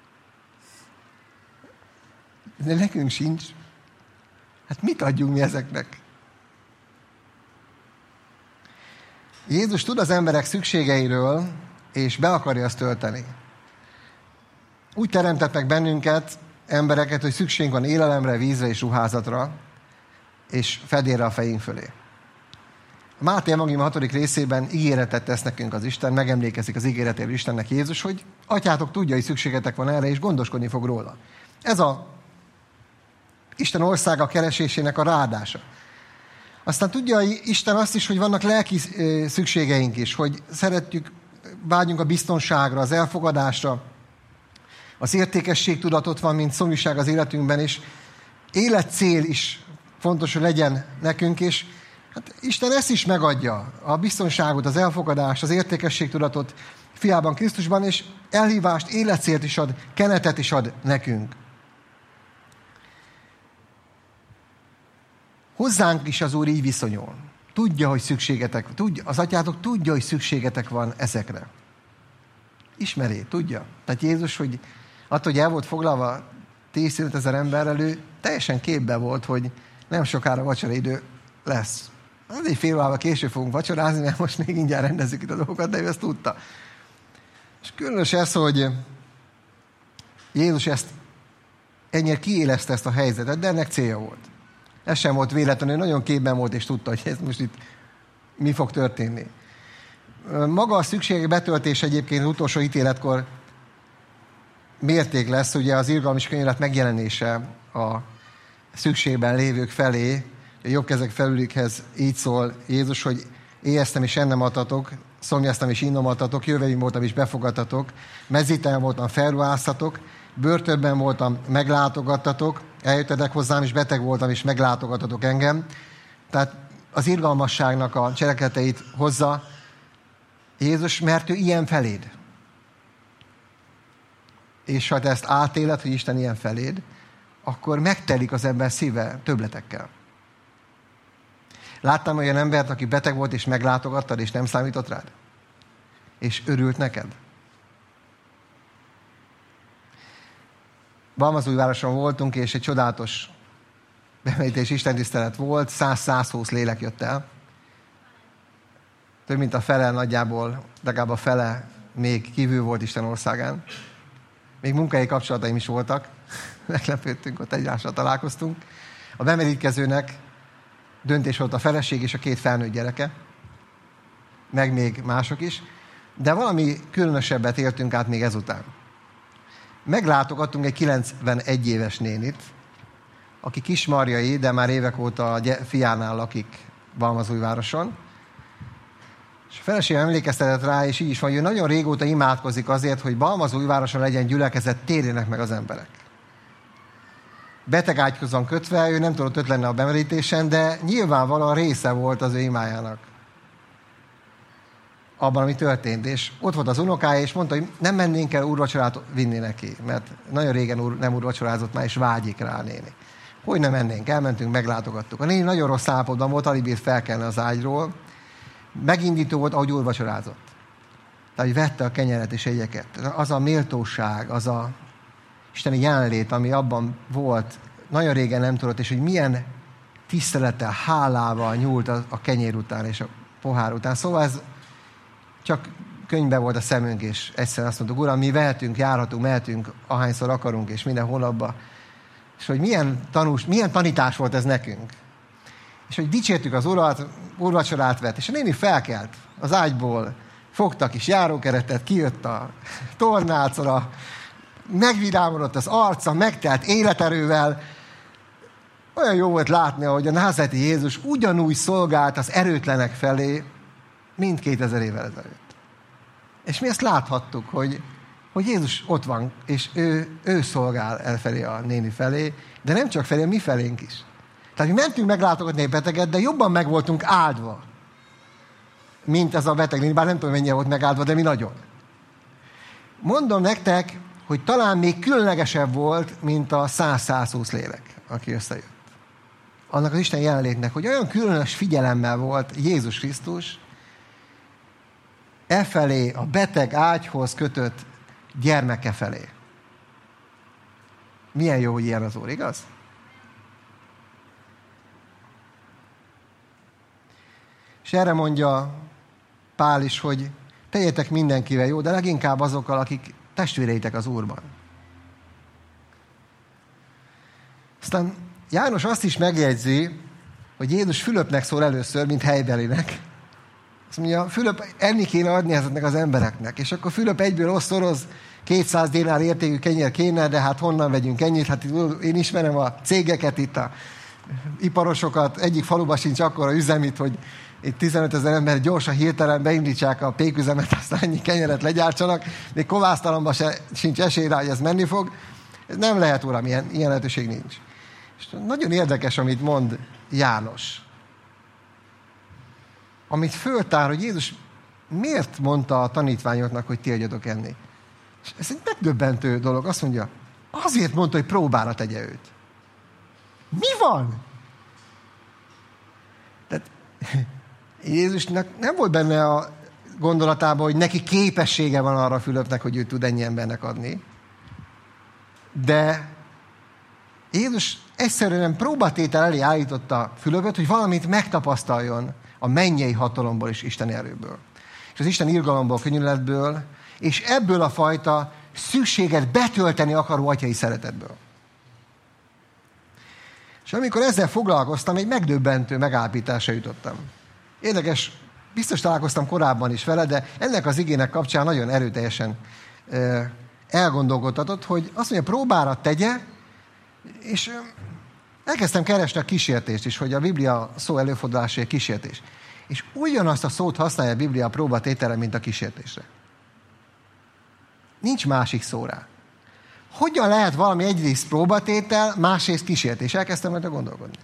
De nekünk sincs. Hát mit adjunk mi ezeknek? Jézus tud az emberek szükségeiről, és be akarja azt tölteni. Úgy teremtett meg bennünket, embereket, hogy szükségünk van élelemre, vízre és ruházatra, és fedélre a fejünk fölé. A Máté evangélium 6. részében ígéretet tesz nekünk az Isten, megemlékezik az ígéretéről Istennek Jézus, hogy atyátok tudja, hogy szükségetek van erre, és gondoskodni fog róla. Ez a Isten országa keresésének a ráadása. Aztán tudja Isten azt is, hogy vannak lelki szükségeink is, hogy szeretjük, vágyunk a biztonságra, az elfogadásra, Az értékesség tudat van, mint szomjúság az életünkben, és életcél is fontos, hogy legyen nekünk, és hát Isten ezt is megadja, a biztonságot, az elfogadást, az értékességtudatot fiában, Krisztusban, és elhívást, életcélt is ad, kenetet is ad nekünk. Hozzánk is az Úr így viszonyul. Tudja, hogy szükségetek, az atyátok tudja, hogy szükségetek van ezekre. Ismeri, tudja. Tehát Jézus, hogy attól, hogy el volt foglalva 10-15 000 emberrel, ő teljesen képben volt, hogy nem sokára vacsoraidő lesz. Az egy fél órával később fogunk vacsorázni, mert most még mindjárt rendezzük itt a dolgokat, de ő ezt tudta. És különös ez, hogy Jézus ezt ennyire kiélezte ezt a helyzetet, de ennek célja volt. Ez sem volt véletlenül, nagyon képben volt, és tudta, hogy ez most itt mi fog történni. Maga a szükségek betöltése egyébként az utolsó ítéletkor mérték lesz, ugye az irgalmas könyvlet megjelenése a szükségben lévők felé, a jobb kezek felülikhez így szól Jézus, hogy éheztem és ennem adtatok, szomjaztam és innom adtatok, jöveim voltam és befogadtatok, mezítelen voltam, felruháztatok, börtönben voltam, meglátogattatok, eljöttetek hozzám, és beteg voltam, és meglátogattatok engem. Tehát az irgalmasságnak a cselekedeteit hozza Jézus, mert ő ilyen feléd. És ha te ezt átéled, hogy Isten ilyen feléd, akkor megtelik az ember szíve többletekkel. Láttam olyan embert, aki beteg volt, és meglátogattad, és nem számított rád? És örült neked? Balmazújvároson voltunk, és egy csodálatos bemerítés istentisztelet volt, 100-120 lélek jött el. Több mint a fele nagyjából, legalább a fele még kívül volt Isten országán. Még munkahelyi kapcsolataim is voltak. Meglepődtünk, ott egymással találkoztunk. A bemerítkezőnek döntés volt a feleség és a 2 felnőtt gyereke. Meg még mások is. De valami különösebbet éltünk át még ezután. Meglátogattunk egy 91 éves nénit, aki kismarjai, de már évek óta a fiánál lakik Balmazújvároson. És a feleségem emlékeztetett rá, és így is van, hogy ő nagyon régóta imádkozik azért, hogy Balmazújvároson legyen gyülekezet, térjenek meg az emberek. Beteg ágyhoz van kötve, ő nem tudott ott lenni a bemerítésen, de nyilvánvalóan része volt az ő imájának abban, ami történt. És ott volt az unokája, és mondta, hogy nem mennénk el úrvacsorát vinni neki, mert nagyon régen nem úrvacsorázott már, és vágyik rá a néni. Hogy nem mennénk? Elmentünk, meglátogattuk. A néni nagyon rossz állapotban volt, alig bírt felkelni az ágyról. Megindító volt, ahogy úrvacsorázott. Tehát, hogy vette a kenyeret és egyeket. Az a méltóság, az a isteni jelenlét, ami abban volt, nagyon régen nem tudott, és hogy milyen tisztelettel, hálával nyúlt a kenyér után és a pohár után. Szóval ez csak könyvben volt a szemünk, és egyszerűen azt mondtuk, Uram, mi vehetünk, járhatunk, mehetünk, ahányszor akarunk, és minden hónapban. És hogy milyen tanítás volt ez nekünk. És hogy dicsértük az Urat, úrvacsorát vett, és a néni felkelt az ágyból, fogta kis járókeretet, kijött a tornácra, megvidámodott az arca, megtelt életerővel. Olyan jó volt látni, hogy a názáreti Jézus ugyanúgy szolgált az erőtlenek felé, mint 2000 évvel ezelőtt. És mi ezt láthattuk, hogy Jézus ott van, és ő szolgál elfelé a néni felé, de nem csak felé, mi felénk is. Tehát mi mentünk meglátogatni egy beteget, de jobban meg voltunk áldva, mint ez a beteg néni, bár nem tudom, mennyire volt megáldva, de mi nagyon. Mondom nektek, hogy talán még különlegesebb volt, mint a 100-120 lélek, aki összejött. Annak az Isten jelenlétnek, hogy olyan különös figyelemmel volt Jézus Krisztus felé, a beteg ágyhoz kötött gyermeke felé. Milyen jó, hogy ilyen az Úr, igaz? És erre mondja Pál is, hogy tegyetek mindenkivel jó, de leginkább azokkal, akik testvéreitek az Úrban. Aztán János azt is megjegyzi, hogy Jézus Fülöpnek szól először, mint helybelinek. Azt mondja, Fülöp, enni kéne adni ezeknek az embereknek. És akkor Fülöp egyből osztoroz, 200 dénár értékű kenyér kéne, de hát honnan vegyünk ennyit? Hát én ismerem a cégeket itt, a iparosokat, egyik faluban sincs akkora üzemit, hogy itt 15 000 ember gyorsan hirtelen beindítsák a péküzemet, aztán ennyi kenyeret legyártsanak, még kovásztalomban sincs esély rá, hogy ez menni fog. Ez nem lehet, uram, ilyen lehetőség nincs. És nagyon érdekes, amit mond János. Amit föltár, hogy Jézus miért mondta a tanítványoknak, hogy ti adjatok enni. És ez egy megdöbbentő dolog. Azt mondja, azért mondta, hogy próbára tegye őt. Mi van? Tehát Jézusnak nem volt benne a gondolatában, hogy neki képessége van arra Fülöpnek, hogy ő tud ennyi embernek adni. De Jézus egyszerűen próbatétel elé állította Fülöpöt, hogy valamit megtapasztaljon a mennyei hatalomból és isteni erőből. És az Isten irgalomból, könnyűletből, és ebből a fajta szükséget betölteni akaró atyai szeretetből. És amikor ezzel foglalkoztam, egy megdöbbentő megállapításra jutottam. Érdekes, biztos találkoztam korábban is vele, de ennek az igének kapcsán nagyon erőteljesen elgondolkodtatott, hogy azt mondja, próbára tegye, és elkezdtem keresni a kísértést is, hogy a Biblia szó előfordulása egy kísértés. És ugyanazt a szót használja a Biblia a próbatételre, mint a kísértésre. Nincs másik szó rá. Hogyan lehet valami egyrészt próbatétel, másrészt kísértés? Elkezdtem majd gondolkodni.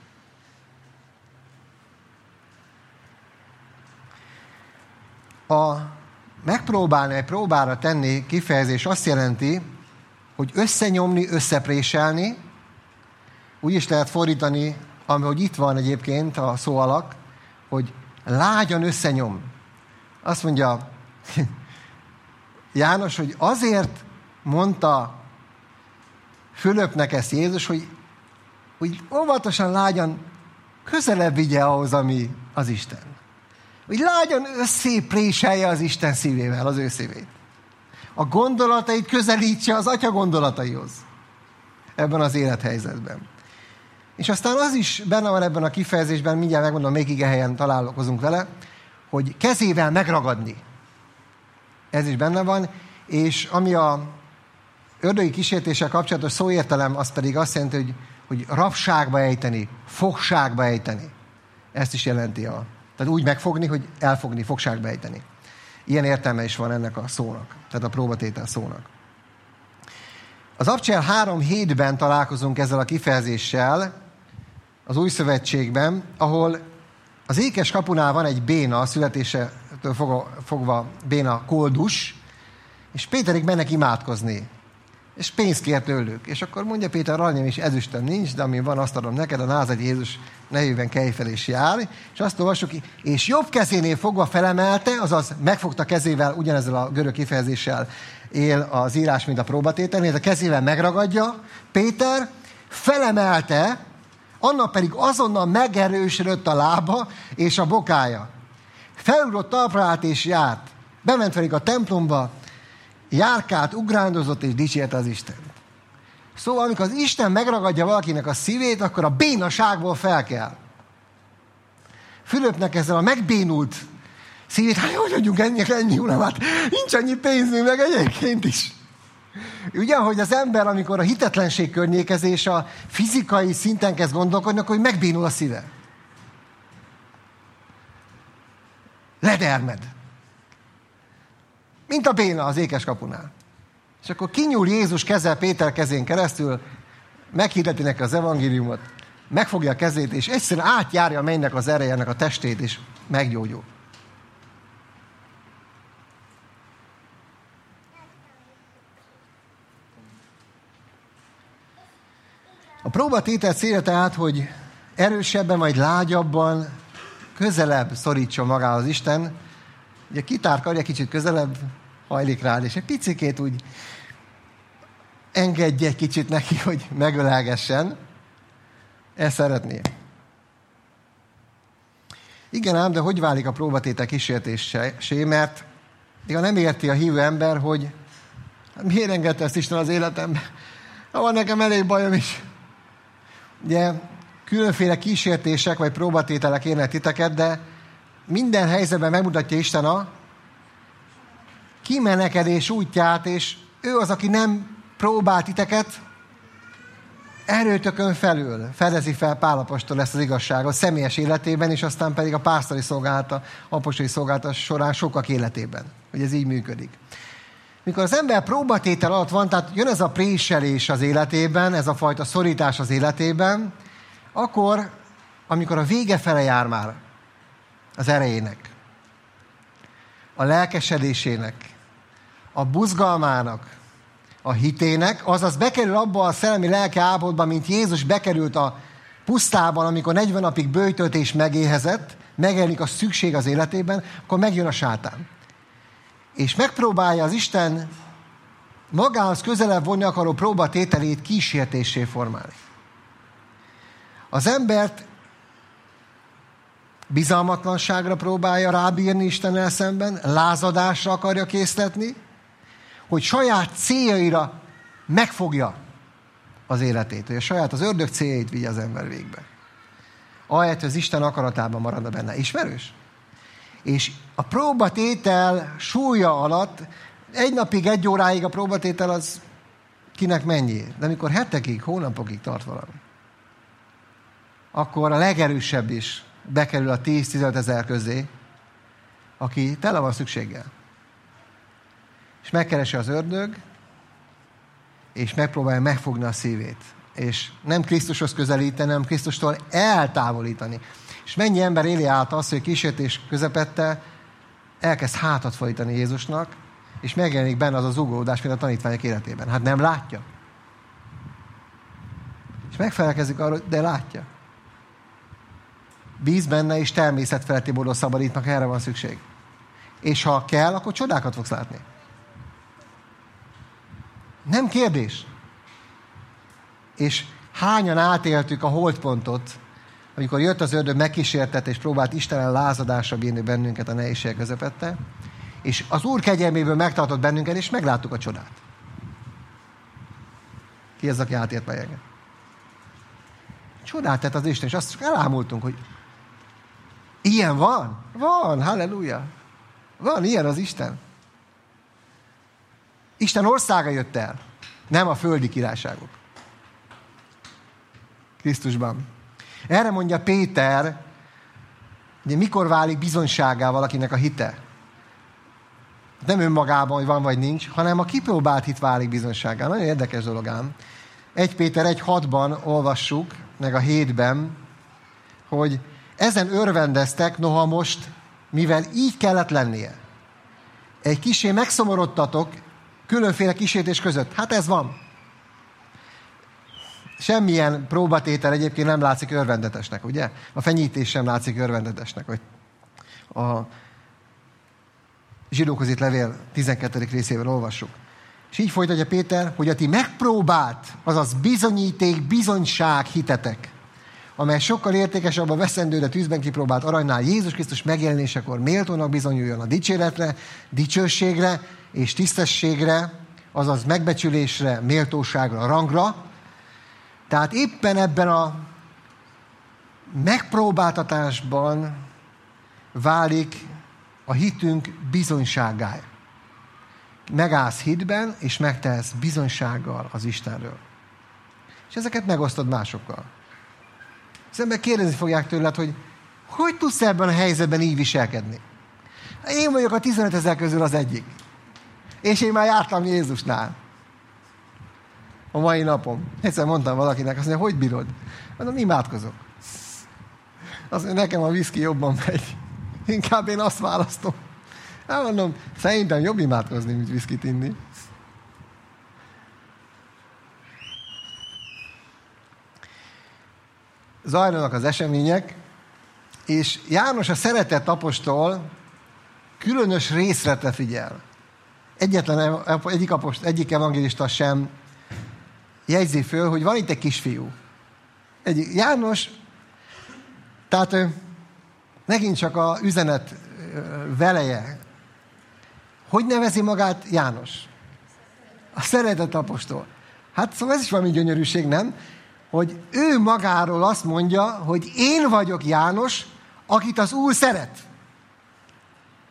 A megpróbálni, egy próbára tenni kifejezés azt jelenti, hogy összenyomni, összepréselni, úgy is lehet fordítani, ahogy itt van egyébként a szó alak, hogy lágyan összenyom. Azt mondja János, hogy azért mondta Fülöpnek ezt Jézus, hogy óvatosan lágyan közelebb vigye ahhoz, ami az Isten. Hogy lágyan összépréselje az Isten szívével, az ő szívét. A gondolatait közelítse az Atya gondolataihoz. Ebben az élethelyzetben. És aztán az is benne van ebben a kifejezésben, mindjárt megmondom, még igehelyen találkozunk vele, hogy kezével megragadni. Ez is benne van, és ami a ördögi kísértéssel kapcsolatos szóértelem, az pedig azt jelenti, hogy rabságba ejteni, fogságba ejteni. Ezt is jelenti tehát úgy megfogni, hogy elfogni, fogságba ejteni. Ilyen értelme is van ennek a szónak, tehát a próbatétel szónak. Az Abcsel 3:7-ben találkozunk ezzel a kifejezéssel, az Új Szövetségben, ahol az ékes kapunál van egy béna, a születésétől fogva béna koldus, és Péterig mennek imádkozni, és pénzt kér tőlük. És akkor mondja Péter, aranyom és ezüstöm nincs, de ami van, azt adom neked, a názareti Jézus nevében kelj fel és járj. És azt olvassuk, és jobb kezénél fogva felemelte, azaz megfogta kezével, ugyanezzel a görög kifejezéssel él az írás, mint a próbatételnél, a kezével megragadja, Péter felemelte, annak pedig azonnal megerősödött a lába és a bokája. Felugrott talpra állt és járt. Bement pedig a templomba, járkált, ugrándozott és dicsérte az Istent. Szóval, amikor az Isten megragadja valakinek a szívét, akkor a bénaságból fel kell. Fülöpnek ezzel a megbénult szívét, hát hogy adjunk ennyi uram, hát nincs annyi pénzünk, meg egyébként is. Ugye, hogy az ember, amikor a hitetlenség környékezés a fizikai szinten kezd gondolkodni, akkor megbénul a szíve. Ledermed. Mint a béna az ékes kapunál. És akkor kinyúl Jézus keze Péter kezén keresztül, meghirdeti neki az evangéliumot, megfogja a kezét, és egyszerűen átjárja a mennynek az ereje, ennek a testét, és meggyógyul. A próbatétel célja tehát, hogy erősebben, vagy lágyabban, közelebb szorítson magához Isten. Ugye kitárkarja, kicsit közelebb hajlik rád, és egy picikét úgy engedje egy kicsit neki, hogy megölelgessen. Ezt szeretné. Igen ám, de hogy válik a próbatétel kísértésé? Mert nem érti a hívő ember, hogy miért engedte ezt Isten az életembe? Van nekem elég bajom is. Ugye különféle kísértések vagy próbatételek érnek titeket, de minden helyzetben megmutatja Isten a kimenekedés útját, és ő az, aki nem próbál titeket erőtökön felül fedezi fel Pál apostol ezt az igazságot személyes életében, és aztán pedig a pásztori szolgálata, apostoli szolgálata során sokak életében, hogy ez így működik. Mikor az ember próbatétel alatt van, tehát jön ez a préselés az életében, ez a fajta szorítás az életében, akkor, amikor a vége fele jár már az erejének, a lelkesedésének, a buzgalmának, a hitének, azaz bekerül abba a szellemi lelki állapotba, mint Jézus bekerült a pusztában, amikor 40 napig böjtölt és megéhezett, megjelenik a szükség az életében, akkor megjön a sátán. És megpróbálja az Isten magához közelebb vonni akaró próbatételét kísértéssé formálni. Az embert bizalmatlanságra próbálja rábírni Istennel szemben, lázadásra akarja késztetni, hogy saját céljaira megfogja az életét, hogy a saját az ördög céljait vigye az ember végbe. Ahelyett, hogy az Isten akaratában maradna benne. Ismerős? És a próbatétel súlya alatt egy napig, egy óráig a próbatétel az kinek mennyi? De amikor hetekig, hónapokig tart valami, akkor a legerősebb is bekerül a 10-15 ezer közé, aki tele van szükséggel. És megkeresi az ördög, és megpróbálja megfogni a szívét. És nem Krisztushoz közelíteni, hanem Krisztustól eltávolítani. És mennyi ember éli át azt, hogy kísértés közepette elkezd hátat fordítani Jézusnak, és megjelenik benne az a zugódás, mint a tanítványok életében. Hát nem látja. És megfelelkezik arra, de látja. Bíz benne, és természetfeletti módon szabadítnak, erre van szükség. És ha kell, akkor csodákat fogsz látni. Nem kérdés. És hányan átéltük a holdpontot, amikor jött az ördög, megkísértett, és próbált Istenen lázadásra bírni bennünket a nehézség közepette, és az Úr kegyelméből megtartott bennünket, és megláttuk a csodát. Ki az, aki átélt meg engem? Csodát tett az Isten, és azt elámultunk, hogy ilyen van? Van, halleluja. Van, ilyen az Isten. Isten országa jött el, nem a földi királyságok. Krisztusban. Erre mondja Péter, hogy mikor válik bizonysággá valakinek a hite. Nem önmagában, hogy van vagy nincs, hanem a kipróbált hit válik bizonysággá. Nagyon érdekes dolog ám. 1 Péter 1:6-ban olvassuk, meg a 7-ben, hogy ezen örvendeztek, noha most, mivel így kellett lennie. Egy kissé megszomorodtatok különféle kísértés között. Hát ez van. Semmilyen próbatétel egyébként nem látszik örvendetesnek, ugye? A fenyítés sem látszik örvendetesnek. Hogy a Zsidókhoz írt levél 12. részében olvassuk. És így folytatja Péter, hogy a ti megpróbált, azaz bizonyíték, bizonyság hitetek, amely sokkal értékesebb a veszendő, de tűzben kipróbált aranynál Jézus Krisztus megjelenésekor méltónak bizonyuljon a dicséretre, dicsőségre és tisztességre, azaz megbecsülésre, méltóságra, rangra. Tehát éppen ebben a megpróbáltatásban válik a hitünk bizonysággá. Megállsz hitben, és megtehetsz bizonysággal az Istenről. És ezeket megosztod másokkal. Az ember kérdezni fogják tőled, hogy tudsz ebben a helyzetben így viselkedni? Én vagyok a 15 000 közül az egyik. És én már jártam Jézusnál. A mai napom. Egyszer mondtam valakinek, azt mondja, hogy bírod? Mondom, imádkozok. Azt mondja, nekem a viszki jobban megy. Inkább én azt választom. Mondom, szerintem jobb imádkozni, mint viszkit inni. Zajlanak az események, és János a szeretett apostol különös részletre figyel. Egyik evangélista sem jegyzi föl, hogy van itt egy kisfiú. János, tehát megint csak a üzenet veleje. Hogy nevezi magát János? A szeretett apostol. Hát szóval ez is valami gyönyörűség, nem? Hogy ő magáról azt mondja, hogy én vagyok János, akit az Úr szeret.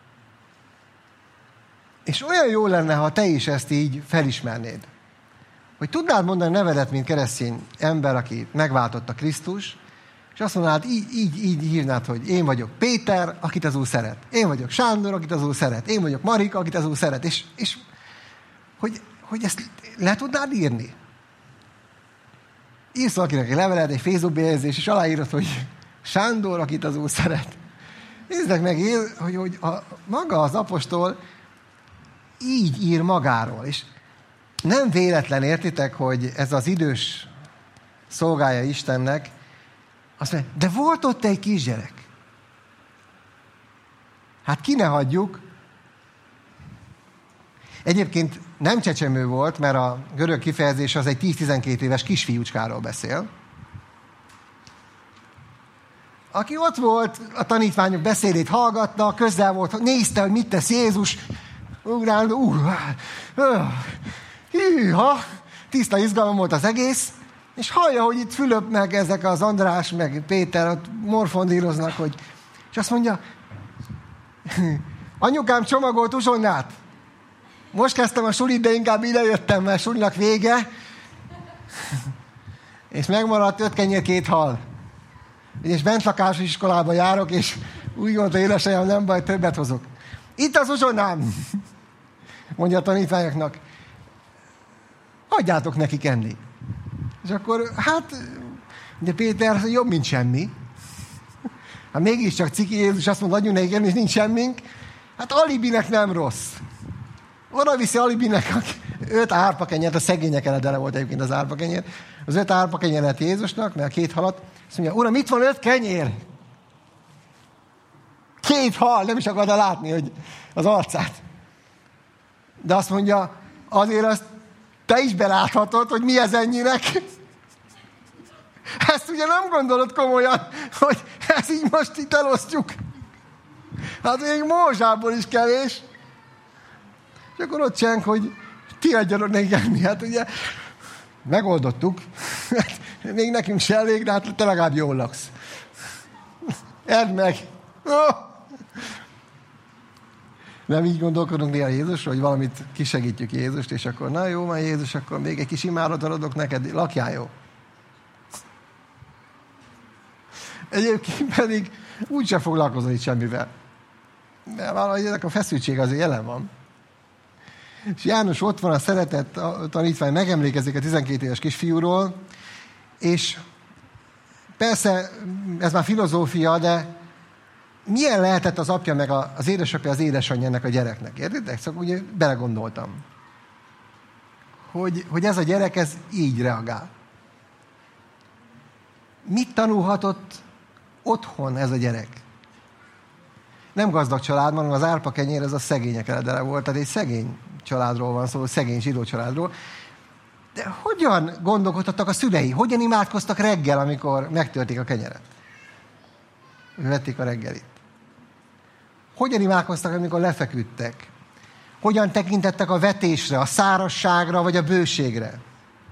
És olyan jó lenne, ha te is ezt így felismernéd. hogy tudnád mondani nevedet, mint keresztény ember, aki megváltotta Krisztus, és azt mondanád, így hívnád, hogy én vagyok Péter, akit az Úr szeret. Én vagyok Sándor, akit az Úr szeret. Én vagyok Marika, akit az Úr szeret. És hogy ezt le tudnád írni? Írsz valakinek egy levelet, egy Facebook bejegyzés, és aláírod, hogy Sándor, akit az Úr szeret. Nézzük meg, hogy maga az apostol így ír magáról. És nem véletlen, értitek, hogy ez az idős szolgája Istennek, azt mondja, de volt ott egy kisgyerek. Hát ki ne hagyjuk. Egyébként nem csecsemő volt, mert a görög kifejezés az egy 10-12 éves kisfiúcskáról beszél. Aki ott volt, a tanítványok beszédét hallgatta, közel volt, nézte, hogy mit tesz Jézus, ugráló, hűha, tiszta izgalom volt az egész, és hallja, hogy itt Fülöp, meg ezek az András, meg Péter ott morfondíroznak, és azt mondja, anyukám csomagolt uzsonnát. Most kezdtem a sulit, de inkább ide jöttem, mert sulinak vége. És megmaradt 5 kenyér, 2 hal. És bentlakásos iskolába járok, és úgy gondolta édesanyám, nem baj, többet hozok. Itt az uzsonnám, mondja a tanítványoknak. Adjátok nekik enni. És akkor, ugye Péter jobb, mint semmi. Hát mégiscsak ciki Jézus azt mondta, adjunk nekik enni, és nincs semmink. Hát alibinek nem rossz. Oda viszi alibinek 5 árpakenyeret, a szegények eledele volt egyébként az árpakenyér. Az 5 árpakenyeret Jézusnak, mert 2 halat. Azt mondja, Uram, itt van 5 kenyér. 2 hal, nem is akarta látni, hogy az arcát. De azt mondja, azért azt te is beláthatod, hogy mi ez ennyinek. Ezt ugye nem gondolod komolyan, hogy ezt így most itt elosztjuk. Hát még morzsából is kevés. És akkor ott cseng, hogy ti adjanak nekik enni. Hát ugye megoldottuk. Még nekünk se elég, de hát te legalább jól laksz. Edd meg. Nem így gondolkodunk néha Jézusról, hogy valamit kisegítjük Jézust, és akkor na jó, már Jézus, akkor még egy kis imáratot adok neked, lakjál jó. Egyébként pedig úgyse foglalkozol itt semmivel. De valahogy ennek a feszültség azért jelen van. És János ott van, a szeretett tanítvány megemlékezik a 12 éves kisfiúról, és persze ez már filozófia, de milyen lehetett az apja meg az édesapja, az édesanyja ennek a gyereknek? Értitek? Szóval ugye belegondoltam, hogy ez a gyerek ez így reagál. Mit tanulhatott otthon ez a gyerek? Nem gazdag családban, hanem az árpakenyér, ez a szegények eledele volt, tehát egy szegény családról van szó, szegény zsidó családról. De hogyan gondolkodtak a szülei? Hogyan imádkoztak reggel, amikor megtörték a kenyeret? Vették a reggelit. Hogyan imádkoztak, amikor lefeküdtek? Hogyan tekintettek a vetésre, a szárazságra, vagy a bőségre?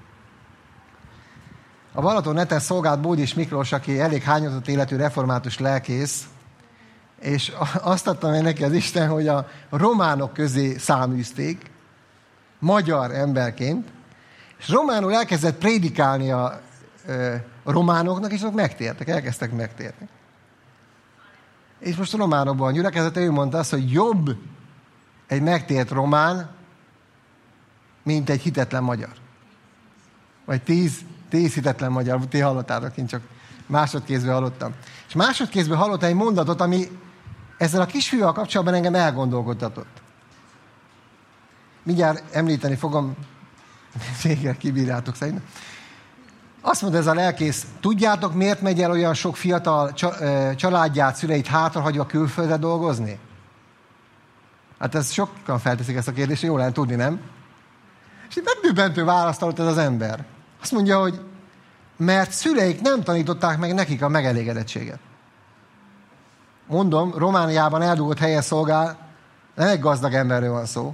A Balaton-neten szolgált Bódis Miklós, aki elég hányatott életű református lelkész, és azt adta meg neki az Isten, hogy a románok közé száműzték, magyar emberként, és románul elkezdett prédikálni a románoknak, és azok megtértek, elkezdtek megtérni. És most a románokban gyülekezete, ő mondta azt, hogy jobb egy megtért román, mint egy hitetlen magyar. Vagy 10 hitetlen magyar, ti hallottátok, én csak másodkézből hallottam. És másodkézből hallottam egy mondatot, ami ezzel a kisfiúval kapcsolatban engem elgondolkodtatott. Mindjárt említeni fogom, végre kibírjátok szerintem. Azt mondta ez a lelkész, tudjátok, miért megy el olyan sok fiatal családját, szüleit hátrahagyva külföldre dolgozni? Hát ez sokan felteszik ezt a kérdést, jól lehet tudni, nem? És így megdöbbentő választ adott ez az ember. Azt mondja, hogy mert szüleik nem tanították meg nekik a megelégedettséget. Mondom, Romániában eldugott helyen szolgál, nem egy gazdag emberről van szó.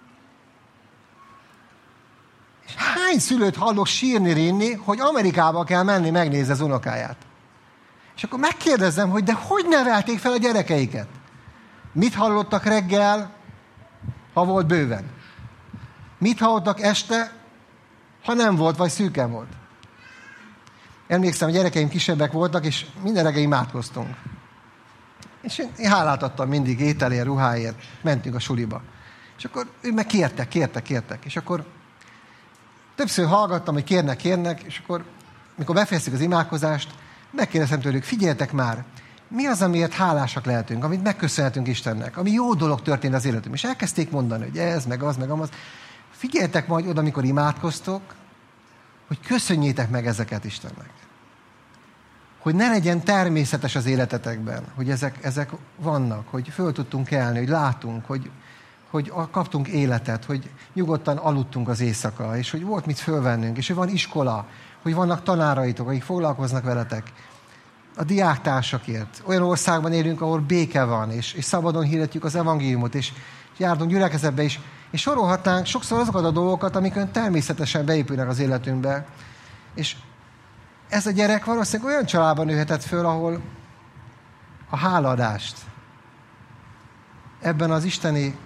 És hány szülőt hallok sírni-rinni, hogy Amerikába kell menni megnézni az unokáját. És akkor megkérdezem, hogy de hogy nevelték fel a gyerekeiket? Mit hallottak reggel, ha volt bőven? Mit hallottak este, ha nem volt, vagy szűken volt. Emlékszem, a gyerekeim kisebbek voltak, és minden reggel imádkoztunk. És én hálát adtam mindig ételért, ruháért, mentünk a suliba. És akkor ők meg kértek. És akkor többször hallgattam, hogy kérnek, és akkor, mikor befejeztük az imádkozást, megkérdeztem tőlük, figyeljetek már, mi az, amiért hálásak lehetünk, amit megköszönhetünk Istennek, ami jó dolog történt az életünk. És elkezdték mondani, hogy ez, meg az, meg az. Figyeljetek majd oda, amikor imádkoztok, hogy köszönjétek meg ezeket Istennek. Hogy ne legyen természetes az életetekben, hogy ezek vannak, hogy föl tudtunk kelni, hogy látunk, hogy kaptunk életet, hogy nyugodtan aludtunk az éjszaka, és hogy volt mit fölvennünk, és hogy van iskola, hogy vannak tanáraitok, akik foglalkoznak veletek. A diáktársakért. Olyan országban élünk, ahol béke van, és szabadon hirdetjük az evangéliumot, és jártunk gyülekezetbe is, és sorolhatnánk sokszor azokat a dolgokat, amik természetesen beépülnek az életünkbe. És ez a gyerek valószínűleg olyan családban nőhetett föl, ahol a hálaadást ebben az isteni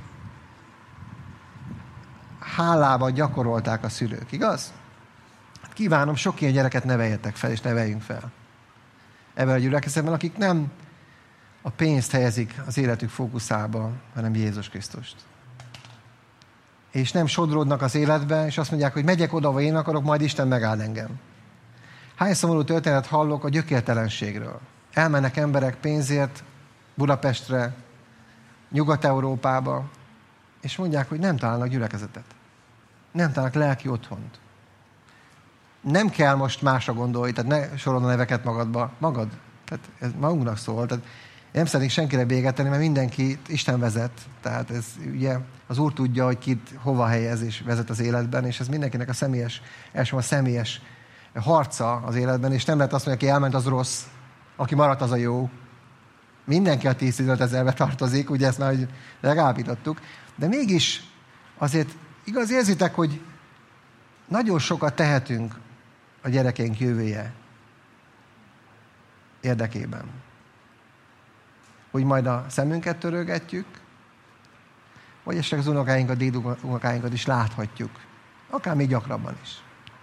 hálában gyakorolták a szülők, igaz? Kívánom, sok ilyen gyereket neveljetek fel, és neveljünk fel. Ebben a gyülekezetben, akik nem a pénzt helyezik az életük fókuszába, hanem Jézus Krisztust. És nem sodródnak az életbe, és azt mondják, hogy megyek oda, vagy én akarok, majd Isten megáld engem. Hány szomorú történet hallok a gyökértelenségről. Elmennek emberek pénzért Budapestre, Nyugat-Európába, és mondják, hogy nem találnak gyülekezetet. Nem találnak lelki otthont. Nem kell most másra gondolni, tehát ne sorolod a neveket magad. Tehát ez magunknak szól. Tehát nem szeretnék senkire béget tenni, mert mindenki Isten vezet. Tehát ez ugye az Úr tudja, hogy kit hova helyez és vezet az életben, és ez mindenkinek a személyes harca az életben, és nem lehet azt mondani, aki elment, az rossz, aki maradt, az a jó. Mindenki a 10 000-be tartozik, ugye ezt már megállapítottuk. De mégis azért igaz érzitek, hogy nagyon sokat tehetünk a gyerekeink jövője érdekében. Hogy majd a szemünket törölgetjük, vagy esetleg az unokáinkat, dédunokáinkat is láthatjuk. Akár még gyakrabban is.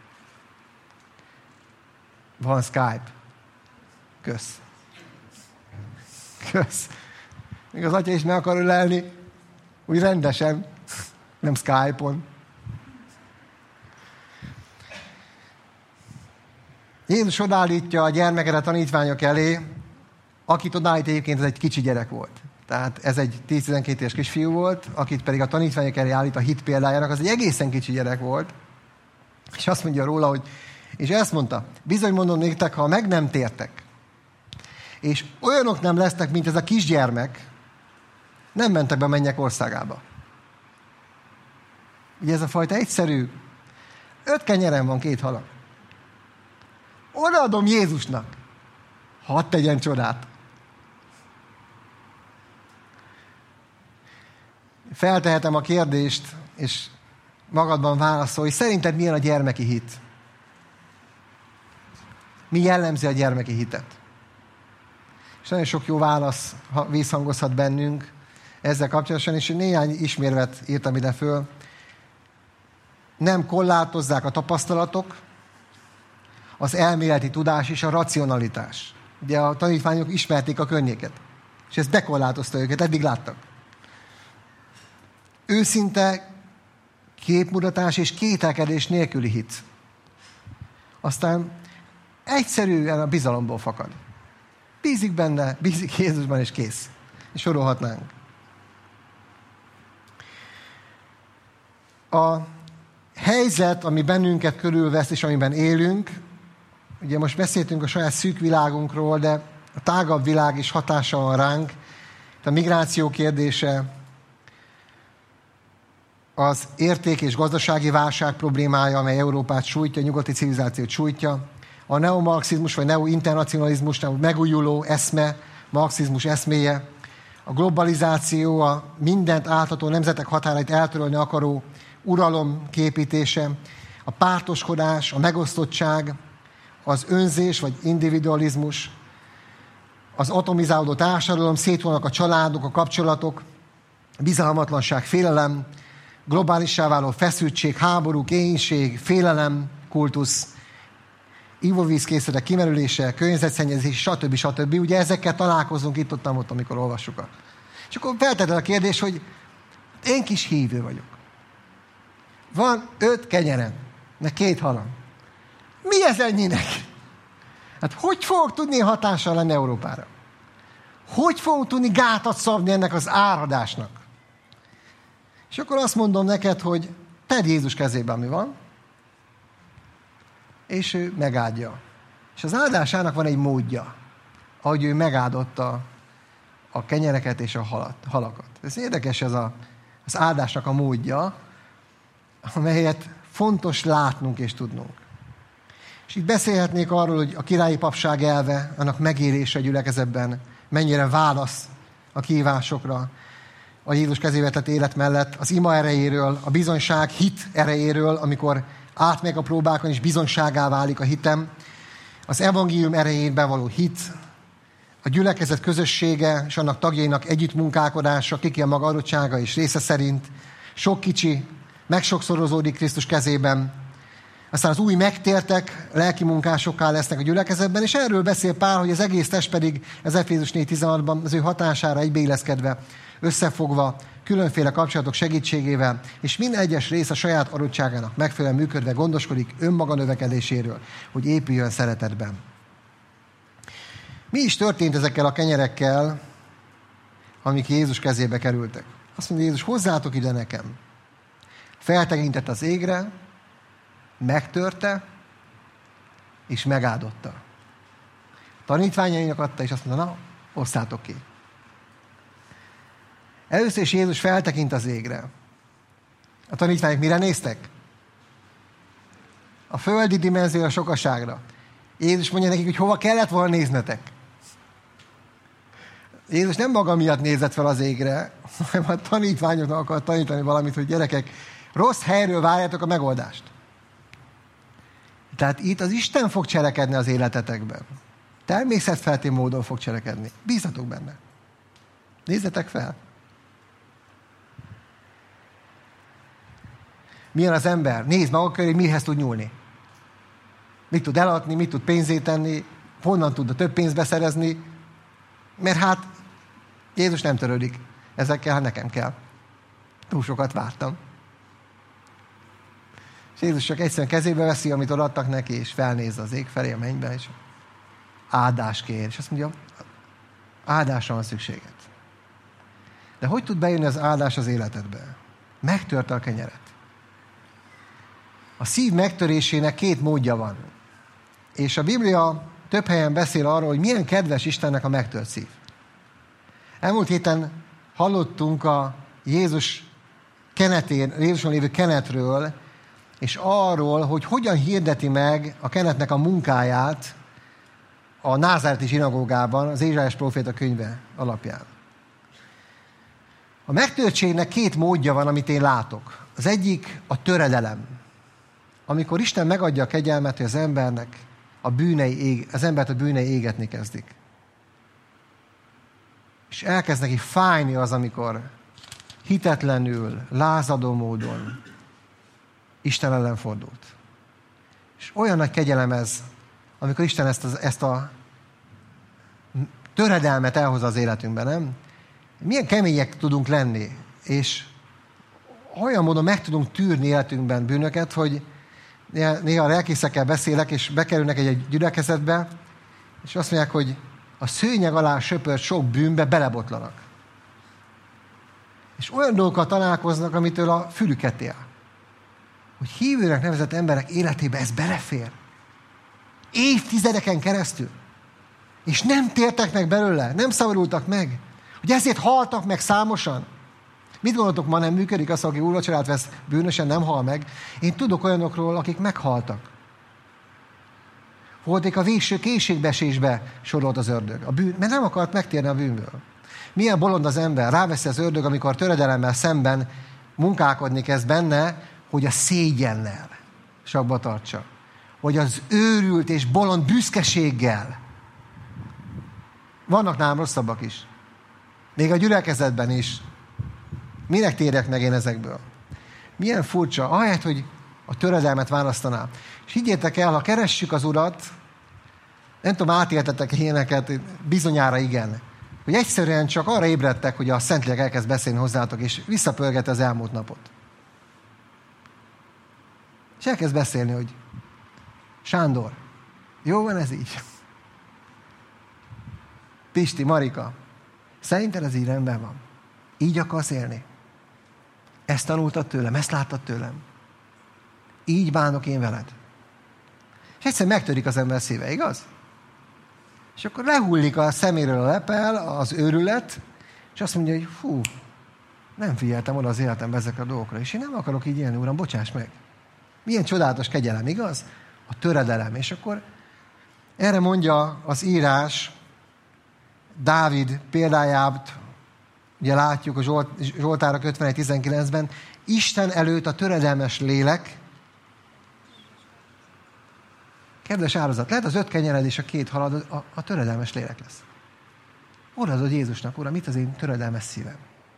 Van Skype. Kösz. Még az atya is meg akar ölelni, úgy rendesen, nem Skype-on. Jézus odállítja a gyermeket a tanítványok elé, akit odállít egyébként, ez egy kicsi gyerek volt. Tehát ez egy 10-12 éves kisfiú volt, akit pedig a tanítványok elé állít a hit példájának, az egy egészen kicsi gyerek volt. És azt mondja róla, hogy, és ezt mondta, bizony mondom néktek, ha meg nem tértek, és olyanok nem lesznek, mint ez a kisgyermek, nem mentek be a mennyek országába. Ugye ez a fajta egyszerű, 5 kenyerem van, 2 halam. Odaadom Jézusnak, hadd tegyen csodát. Feltehetem a kérdést, és magadban válaszolj, szerinted milyen a gyermeki hit? Mi jellemzi a gyermeki hitet? És nagyon sok jó válasz visszhangozhat bennünk ezzel kapcsolatosan, és néhány ismérvet írtam ide föl. Nem korlátozzák a tapasztalatok, az elméleti tudás és a racionalitás. Ugye a tanítványok ismerték a környéket, és ez bekorlátozta őket, eddig láttak. Őszinte képmutatás és kételkedés nélküli hit. Aztán egyszerűen a bizalomból fakad. Bízik benne, bízik Jézusban, és kész. És sorolhatnánk. A helyzet, ami bennünket körülvesz, és amiben élünk, ugye most beszéltünk a saját szűk világunkról, de a tágabb világ is hatással van ránk. A migráció kérdése, az érték- és gazdasági válság problémája, amely Európát sújtja, a nyugati civilizációt sújtja, a neomarxizmus vagy neointernacionalizmus, megújuló eszme, marxizmus eszméje, a globalizáció, a mindent átható nemzetek határait eltörölni akaró uralom képítése, a pártoskodás, a megosztottság, az önzés vagy individualizmus, az atomizálódó társadalom, szétvonnak a családok, a kapcsolatok, bizalmatlanság, félelem, globálissá váló feszültség, háború, éhínség, félelem, kultusz, ivóvízkészletek kimerülése, környezetszennyezés, stb. Ugye ezekkel találkozunk itt-ott, amikor olvassuk. És akkor feltetted a kérdés, hogy én kis hívő vagyok. Van 5 kenyerem, meg 2 halam. Mi ez ennyinek? Hát hogy fogok tudni hatással lenni Európára? Hogy fogok tudni gátat szabni ennek az áradásnak? És akkor azt mondom neked, hogy tedd Jézus kezébe, ami van, és ő megáldja. És az áldásának van egy módja, ahogy ő megáldotta a kenyereket és a halakat. Ez érdekes, ez az áldásnak a módja, amelyet fontos látnunk és tudnunk. És itt beszélhetnék arról, hogy a királyi papság elve, annak megérése a gyülekezetben mennyire válasz a kihívásokra, a Jézus kezébe tett élet mellett, az ima erejéről, a bizonyság, hit erejéről, amikor átmegy a próbákon, és bizonyságá válik a hitem, az evangélium erejében való hit, a gyülekezet közössége és annak tagjainak együttmunkálkodása, kiki a maga adottsága és része szerint, sok kicsi, megsokszorozódik Krisztus kezében, aztán az új megtértek, lelki munkásokká lesznek a gyülekezetben, és erről beszél Pál, hogy az egész test pedig az Efézus 4:16-ban az ő hatására egybeilleszkedve, összefogva, különféle kapcsolatok segítségével, és minden egyes rész a saját adottságának megfelelően működve gondoskodik önmaga növekedéséről, hogy épüljön szeretetben. Mi is történt ezekkel a kenyerekkel, amik Jézus kezébe kerültek? Azt mondja Jézus, hozzátok ide nekem. Feltekintett az égre, megtörte, és megáldotta. A tanítványainak adta, és azt mondta, na, osszátok ki. Először is Jézus feltekint az égre. A tanítványok mire néztek? A földi dimenzió, a sokaságra. Jézus mondja nekik, hogy hova kellett volna néznetek. Jézus nem maga miatt nézett fel az égre, hanem a tanítványoknak akar tanítani valamit, hogy gyerekek, rossz helyről várjátok a megoldást. Tehát itt az Isten fog cselekedni az életetekben. Természetfelti módon fog cselekedni. Bízzatok benne. Nézzetek fel. Milyen az ember? Nézd maga köré, mihez tud nyúlni. Mit tud eladni, mit tud pénzét tenni, honnan tud a több pénzt beszerezni, mert hát Jézus nem törődik. Ezekkel, hát nekem kell. Túl sokat vártam. És Jézus csak egyszerűen kezébe veszi, amit odaadtak neki, és felnéz az ég felé, a mennybe, és áldás kér. És azt mondja, áldásra van szükséged. De hogy tud bejönni az áldás az életedbe? Megtörte a kenyeret. A szív megtörésének 2 módja van. És a Biblia több helyen beszél arról, hogy milyen kedves Istennek a megtört szív. Elmúlt héten hallottunk a Jézuson lévő kenetről, és arról, hogy hogyan hirdeti meg a kenetnek a munkáját a názáreti zsinagógában, az Ézsaiás próféta könyve alapján. A megtörtségnek 2 módja van, amit én látok. Az egyik a töredelem. Amikor Isten megadja a kegyelmet, hogy az embert a bűnei égetni kezdik. És elkezd neki fájni az, amikor hitetlenül, lázadó módon Isten ellen fordult. És olyan nagy kegyelem ez, amikor Isten ezt a töredelmet elhozza az életünkben, nem? Milyen kemények tudunk lenni, és olyan módon meg tudunk tűrni életünkben bűnöket, hogy néha a lelkészekkel beszélek, és bekerülnek egy gyülekezetbe, és azt mondják, hogy a szőnyeg alá söpört sok bűnbe belebotlanak. És olyan dolgokkal találkoznak, amitől a fülüket él. Hogy hívőnek nevezett emberek életébe ez belefér. Évtizedeken keresztül. És nem tértek meg belőle, nem szabadultak meg. Hogy ezért haltak meg számosan. Mit gondoltok, ma nem működik az, aki úrvacsorát vesz bűnösen, nem hal meg? Én tudok olyanokról, akik meghaltak. Volték a végső kétségbeesésbe sorolt az ördög. Mert nem akart megtérni a bűnből. Milyen bolond az ember, ráveszi az ördög, amikor töredelemmel szemben munkálkodni kezd benne, hogy a szégyennel sakba tartsa. Hogy az őrült és bolond büszkeséggel. Vannak nálam rosszabbak is. Még a gyülekezetben is. Minek térjek meg én ezekből? Milyen furcsa, ahelyett, hogy a töredelmet választaná. És higgyétek el, ha keressük az Urat, nem tudom, átéltetek ilyeneket, bizonyára igen, hogy egyszerűen csak arra ébredtek, hogy a Szentlélek elkezd beszélni hozzátok, és visszapörgette az elmúlt napot. És elkezd beszélni, hogy Sándor, jó van ez így? Pisti, Marika, szerinted ez így rendben van? Így akarsz élni? Ezt tanultad tőlem, ezt láttad tőlem. Így bánok én veled. És egyszerűen megtörik az ember szíve, igaz? És akkor lehullik a szeméről a lepel, az őrület, és azt mondja, hogy fú, nem figyeltem oda az életembe ezekre a dolgokra, és én nem akarok így élni, Uram, bocsáss meg. Milyen csodálatos kegyelem, igaz? A töredelem. És akkor erre mondja az írás Dávid példáját, ugye látjuk a Zsoltárok 51:19-ben, Isten előtt a töredelmes lélek, kedves áldozat, lehet az 5 kenyered és a 2 halad, a töredelmes lélek lesz. Odaadod Jézusnak, Uram, itt az én töredelmes szívem.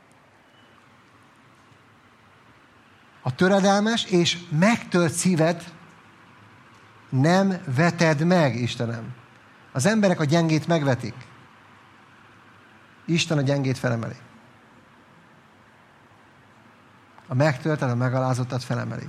A töredelmes és megtört szívet nem veted meg, Istenem. Az emberek a gyengét megvetik. Isten a gyengét felemeli. A megtörtet, a megalázottat felemeli.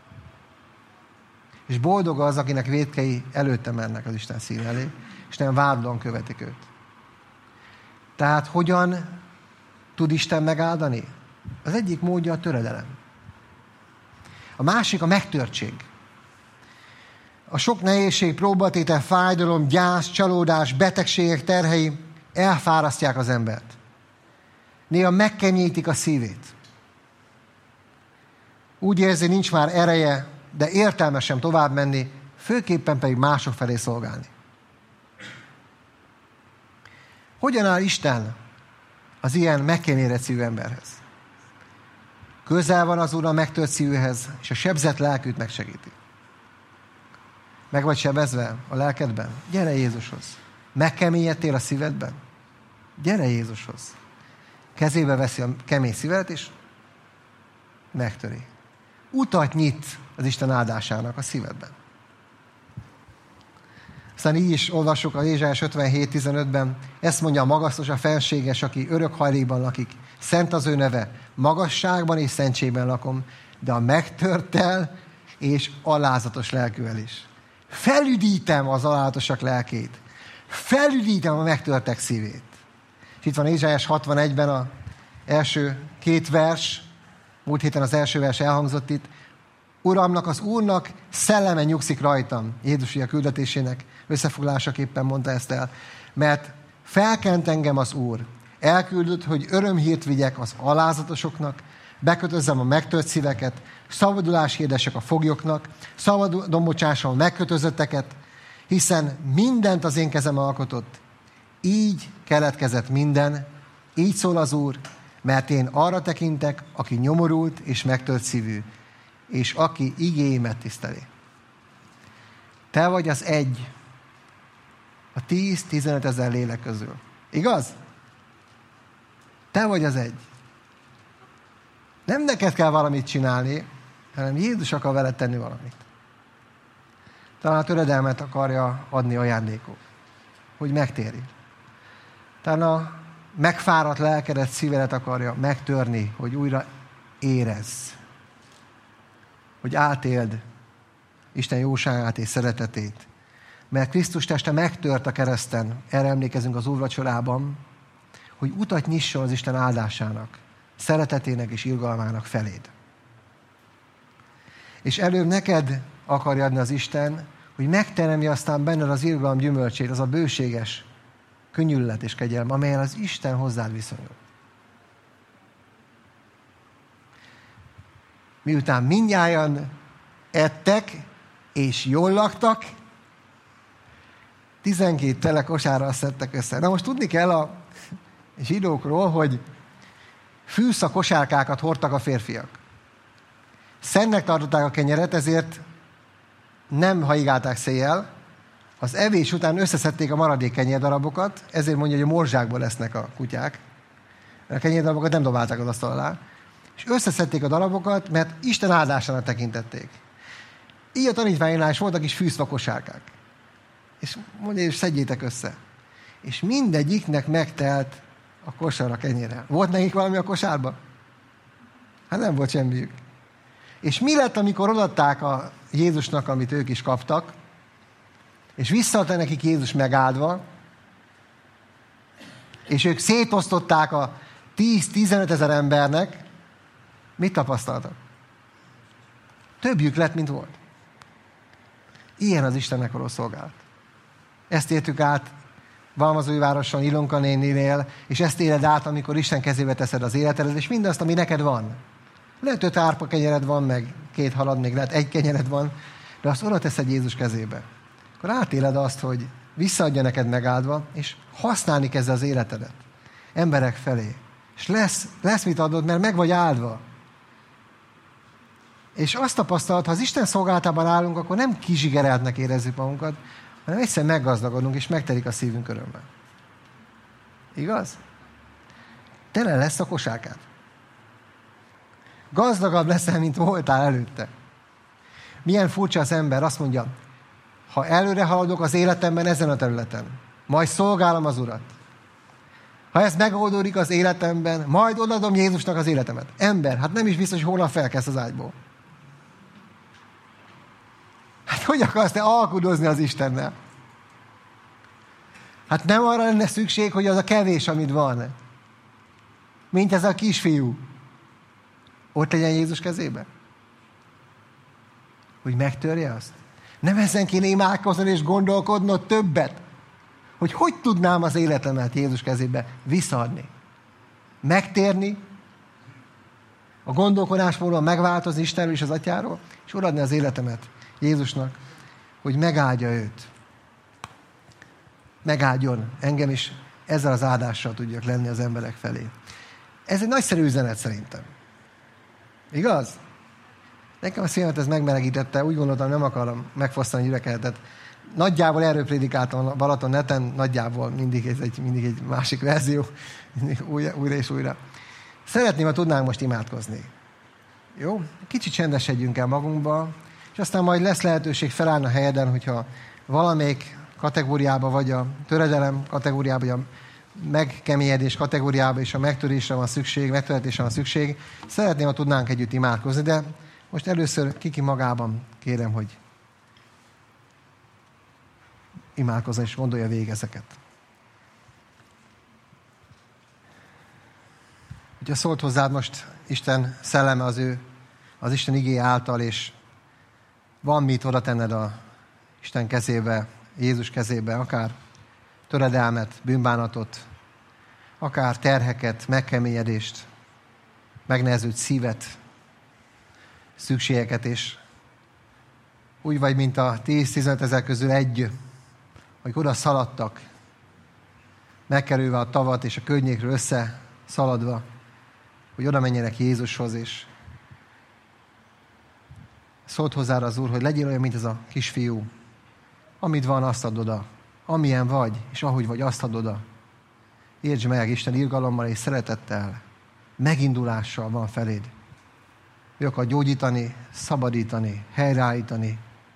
És boldog az, akinek vétkei előtte mennek az Isten szíve elé, és nem vádlóan követik őt. Tehát hogyan tud Isten megáldani? Az egyik módja a töredelem. A másik a megtörtség. A sok nehézség, próbatétel, fájdalom, gyász, csalódás, betegségek terhei elfárasztják az embert. Néha megkeményítik a szívét. Úgy érzi, nincs már ereje, de értelmesen tovább menni, főképpen pedig mások felé szolgálni. Hogyan áll Isten az ilyen megkeményedett szívű emberhez? Közel van az Úr a megtört szívűhez, és a sebzett lelkűt megsegíti. Meg vagy sebezve a lelkedben? Gyere Jézushoz. Megkeményedtél a szívedben? Gyere Jézushoz. Kezébe veszi a kemény szívedet, és megtöri. Utat nyit az Isten áldásának a szívedben. Aztán így is olvassuk a Ézsaiás 57:15-ben, ezt mondja a magasztos, a fenséges, aki örök hajlékban lakik. Szent az ő neve, magasságban és szentségben lakom, de a megtörttel és alázatos lelkűvel is. Felüdítem az alázatosak lelkét. Felüdítem a megtörtek szívét. És itt van Ézsaiás 61-ben az első 2 vers, múlt héten az első vers elhangzott itt. Uramnak, az Úrnak szelleme nyugszik rajtam. Jézus a küldetésének összefoglalásaképpen mondta ezt el. Mert felkent engem az Úr. Elküldött, hogy örömhírt vigyek az alázatosoknak, bekötözzem a megtört szíveket, szabadulás hirdessek a foglyoknak, szabadon bocsássam a megkötözötteket, hiszen mindent az én kezem alkotott. Így keletkezett minden, így szól az Úr, mert én arra tekintek, aki nyomorult és megtört szívű, és aki igéimet tiszteli. Te vagy az egy a 10-15 ezer lélek közül. Igaz? Te vagy az egy. Nem neked kell valamit csinálni, hanem Jézus akar veled tenni valamit. Talán a töredelmet akarja adni ajándékul, hogy megtérj. Talán a megfáradt lelkedet, szívedet akarja megtörni, hogy újra érezz. Hogy átéld Isten jóságát és szeretetét. Mert Krisztus teste megtört a kereszten, erre emlékezünk az úrvacsorában, hogy utat nyisson az Isten áldásának, szeretetének és irgalmának feléd. És előbb neked akarja adni az Isten, hogy megteremje aztán benned az irgalom gyümölcsét, az a bőséges könnyűlet és kegyelem, amelyen az Isten hozzád viszonyul. Miután mindnyájan ettek és jól laktak, 12 tele kosárral szedtek össze. Na most tudni kell a zsidókról, hogy fűszak kosárkákat hordtak a férfiak. Szennek tartották a kenyeret, ezért nem haigálták széjjel. Az evés után összeszedték a maradék kenyérdarabokat, ezért mondja, hogy a morzsákból lesznek a kutyák. A kenyérdarabokat nem dobálták az asztal alá. És összeszedték a darabokat, mert Isten áldásának tekintették. Így a tanítványoknál is voltak is fűszfakosárkák. És mondja, és szedjétek össze. És mindegyiknek megtelt a kosar a kenyérrel. Volt nekik valami a kosárban? Hát nem volt semmiük. És mi lett, amikor odaadták a Jézusnak, amit ők is kaptak, és visszaadta nekik Jézus megáldva, és ők szétosztották a 10-15 ezer embernek, mit tapasztaltak? Többjük lett, mint volt. Ilyen az Istennek való szolgálat. Ezt értük át Valmazújvároson, Ilonka néninél, és ezt éled át, amikor Isten kezébe teszed az életedet, és mindazt, ami neked van. Lehet 5 árpa kenyered van, meg 2 halad, még lehet 1 kenyered van, de azt oda teszed Jézus kezébe. Akkor átéled azt, hogy visszaadja neked megáldva, és használni kezd az életedet emberek felé. És lesz mit adod, mert meg vagy áldva. És azt tapasztalod, ha az Isten szolgálatában állunk, akkor nem kizsigereltnek érezzük magunkat, hanem egyszerűen meggazdagodunk, és megtelik a szívünk örömmel. Igaz? Tele lesz a kosárkád. Gazdagabb leszel, mint voltál előtte. Milyen furcsa az ember, azt mondja, ha előre haladok az életemben ezen a területen, majd szolgálom az Urat. Ha ez megoldódik az életemben, majd odaadom Jézusnak az életemet. Ember, hát nem is biztos, hogy holnap felkelsz az ágyból. Hát hogy akarsz te alkudozni az Istennel? Hát nem arra lenne szükség, hogy az a kevés, amit van. Mint ez a kisfiú. Ott legyen Jézus kezébe? Hogy megtörje azt? Nem ezen kéne imádkozni és gondolkodnod többet? Hogy tudnám az életemet Jézus kezébe visszaadni? Megtérni? A gondolkodásmódban megváltozni Istenről és az Atyáról? És odaadni az életemet Jézusnak, hogy megáldja őt. Megáldjon engem is, ezzel az áldással tudjak lenni az emberek felé. Ez egy nagyszerű üzenet szerintem. Igaz? Nekem a szívemet ez megmelegítette, úgy gondoltam, nem akarom megfosztani a gyülekezetet. Nagyjából erről prédikáltam a Balaton neten, nagyjából mindig egy másik verzió, újra és újra. Szeretném, ha tudnánk most imádkozni. Jó? Kicsit csendesedjünk el magunkba, és aztán majd lesz lehetőség felállni a helyeden, hogyha valamelyik kategóriába, vagy a töredelem kategóriába, vagy a megkeményedés kategóriába és a megtörésre van szükség, megtörésre van szükség. Szeretném, ha tudnánk együtt imádkozni, de most először Kiki magában kérem, hogy imádkozzon és gondolja végig ezeket. Hogyha szólt hozzád most Isten szelleme az Isten igéje által, és van mit oda tenned a Isten kezébe, Jézus kezébe, akár töredelmet, bűnbánatot, akár terheket, megkeményedést, megnehezült szívet, szükségeket, és úgy vagy, mint a 10-15 ezer közül egy, hogy oda szaladtak, megkerülve a tavat és a környékről összeszaladva, hogy oda menjenek Jézushoz, és szólt hozzára az Úr, hogy legyél olyan, mint ez a kisfiú. Amit van, azt add oda. Amilyen vagy, és ahogy vagy, azt add oda. Értsd meg, Isten irgalommal és szeretettel, megindulással van feléd. Ő akar gyógyítani, szabadítani, helyreállítani,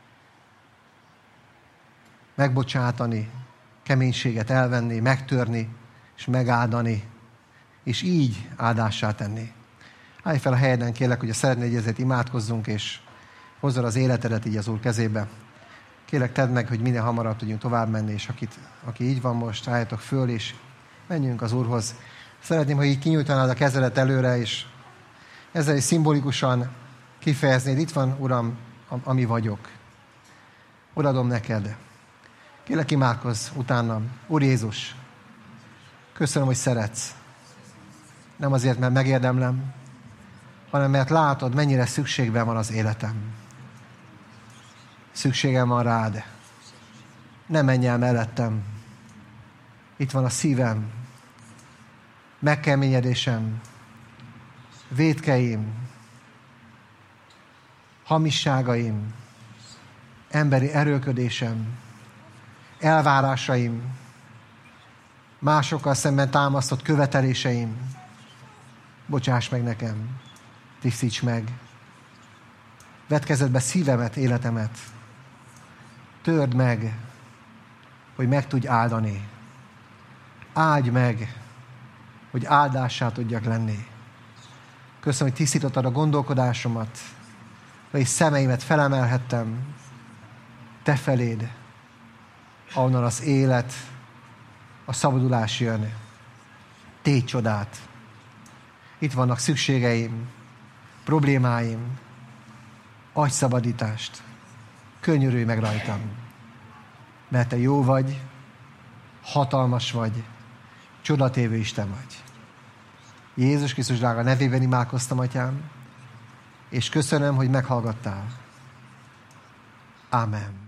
megbocsátani, keménységet elvenni, megtörni, és megáldani, és így áldássá tenni. Állj fel a helyeden, kérlek, hogy szeretnéd, hogy ezért imádkozzunk, és hozzad az életedet így az Úr kezébe. Kérlek, tedd meg, hogy minél hamarabb tudjunk tovább menni, és aki így van most, álljatok föl, és menjünk az Úrhoz. Szeretném, hogy így kinyújtanád a kezedet előre, és ezzel is szimbolikusan kifejeznéd, itt van, Uram, ami vagyok. Odaadom neked. Kérlek, imádkozz utánam. Úr Jézus, köszönöm, hogy szeretsz. Nem azért, mert megérdemlem, hanem mert látod, mennyire szükségben van az életem. Szükségem van rád. Ne menj el mellettem. Itt van a szívem, megkeményedésem, vétkeim, hamisságaim, emberi erőlködésem, elvárásaim, másokkal szemben támasztott követeléseim. Bocsáss meg nekem. tisztíts meg. Vedd kezedbe szívemet, életemet. Törd meg, hogy meg tudj áldani. Áldj meg, hogy áldássá tudjak lenni. Köszönöm, hogy tisztítottad a gondolkodásomat, és szemeimet felemelhettem te feléd, ahonnan az élet, a szabadulás jön. Tégy csodát. Itt vannak szükségeim, problémáim, adj szabadítást. Könyörülj meg rajtam. Mert te jó vagy, hatalmas vagy, csodatévő Isten vagy. Jézus Krisztus drága nevében imádkoztam, Atyám, és köszönöm, hogy meghallgattál. Ámen.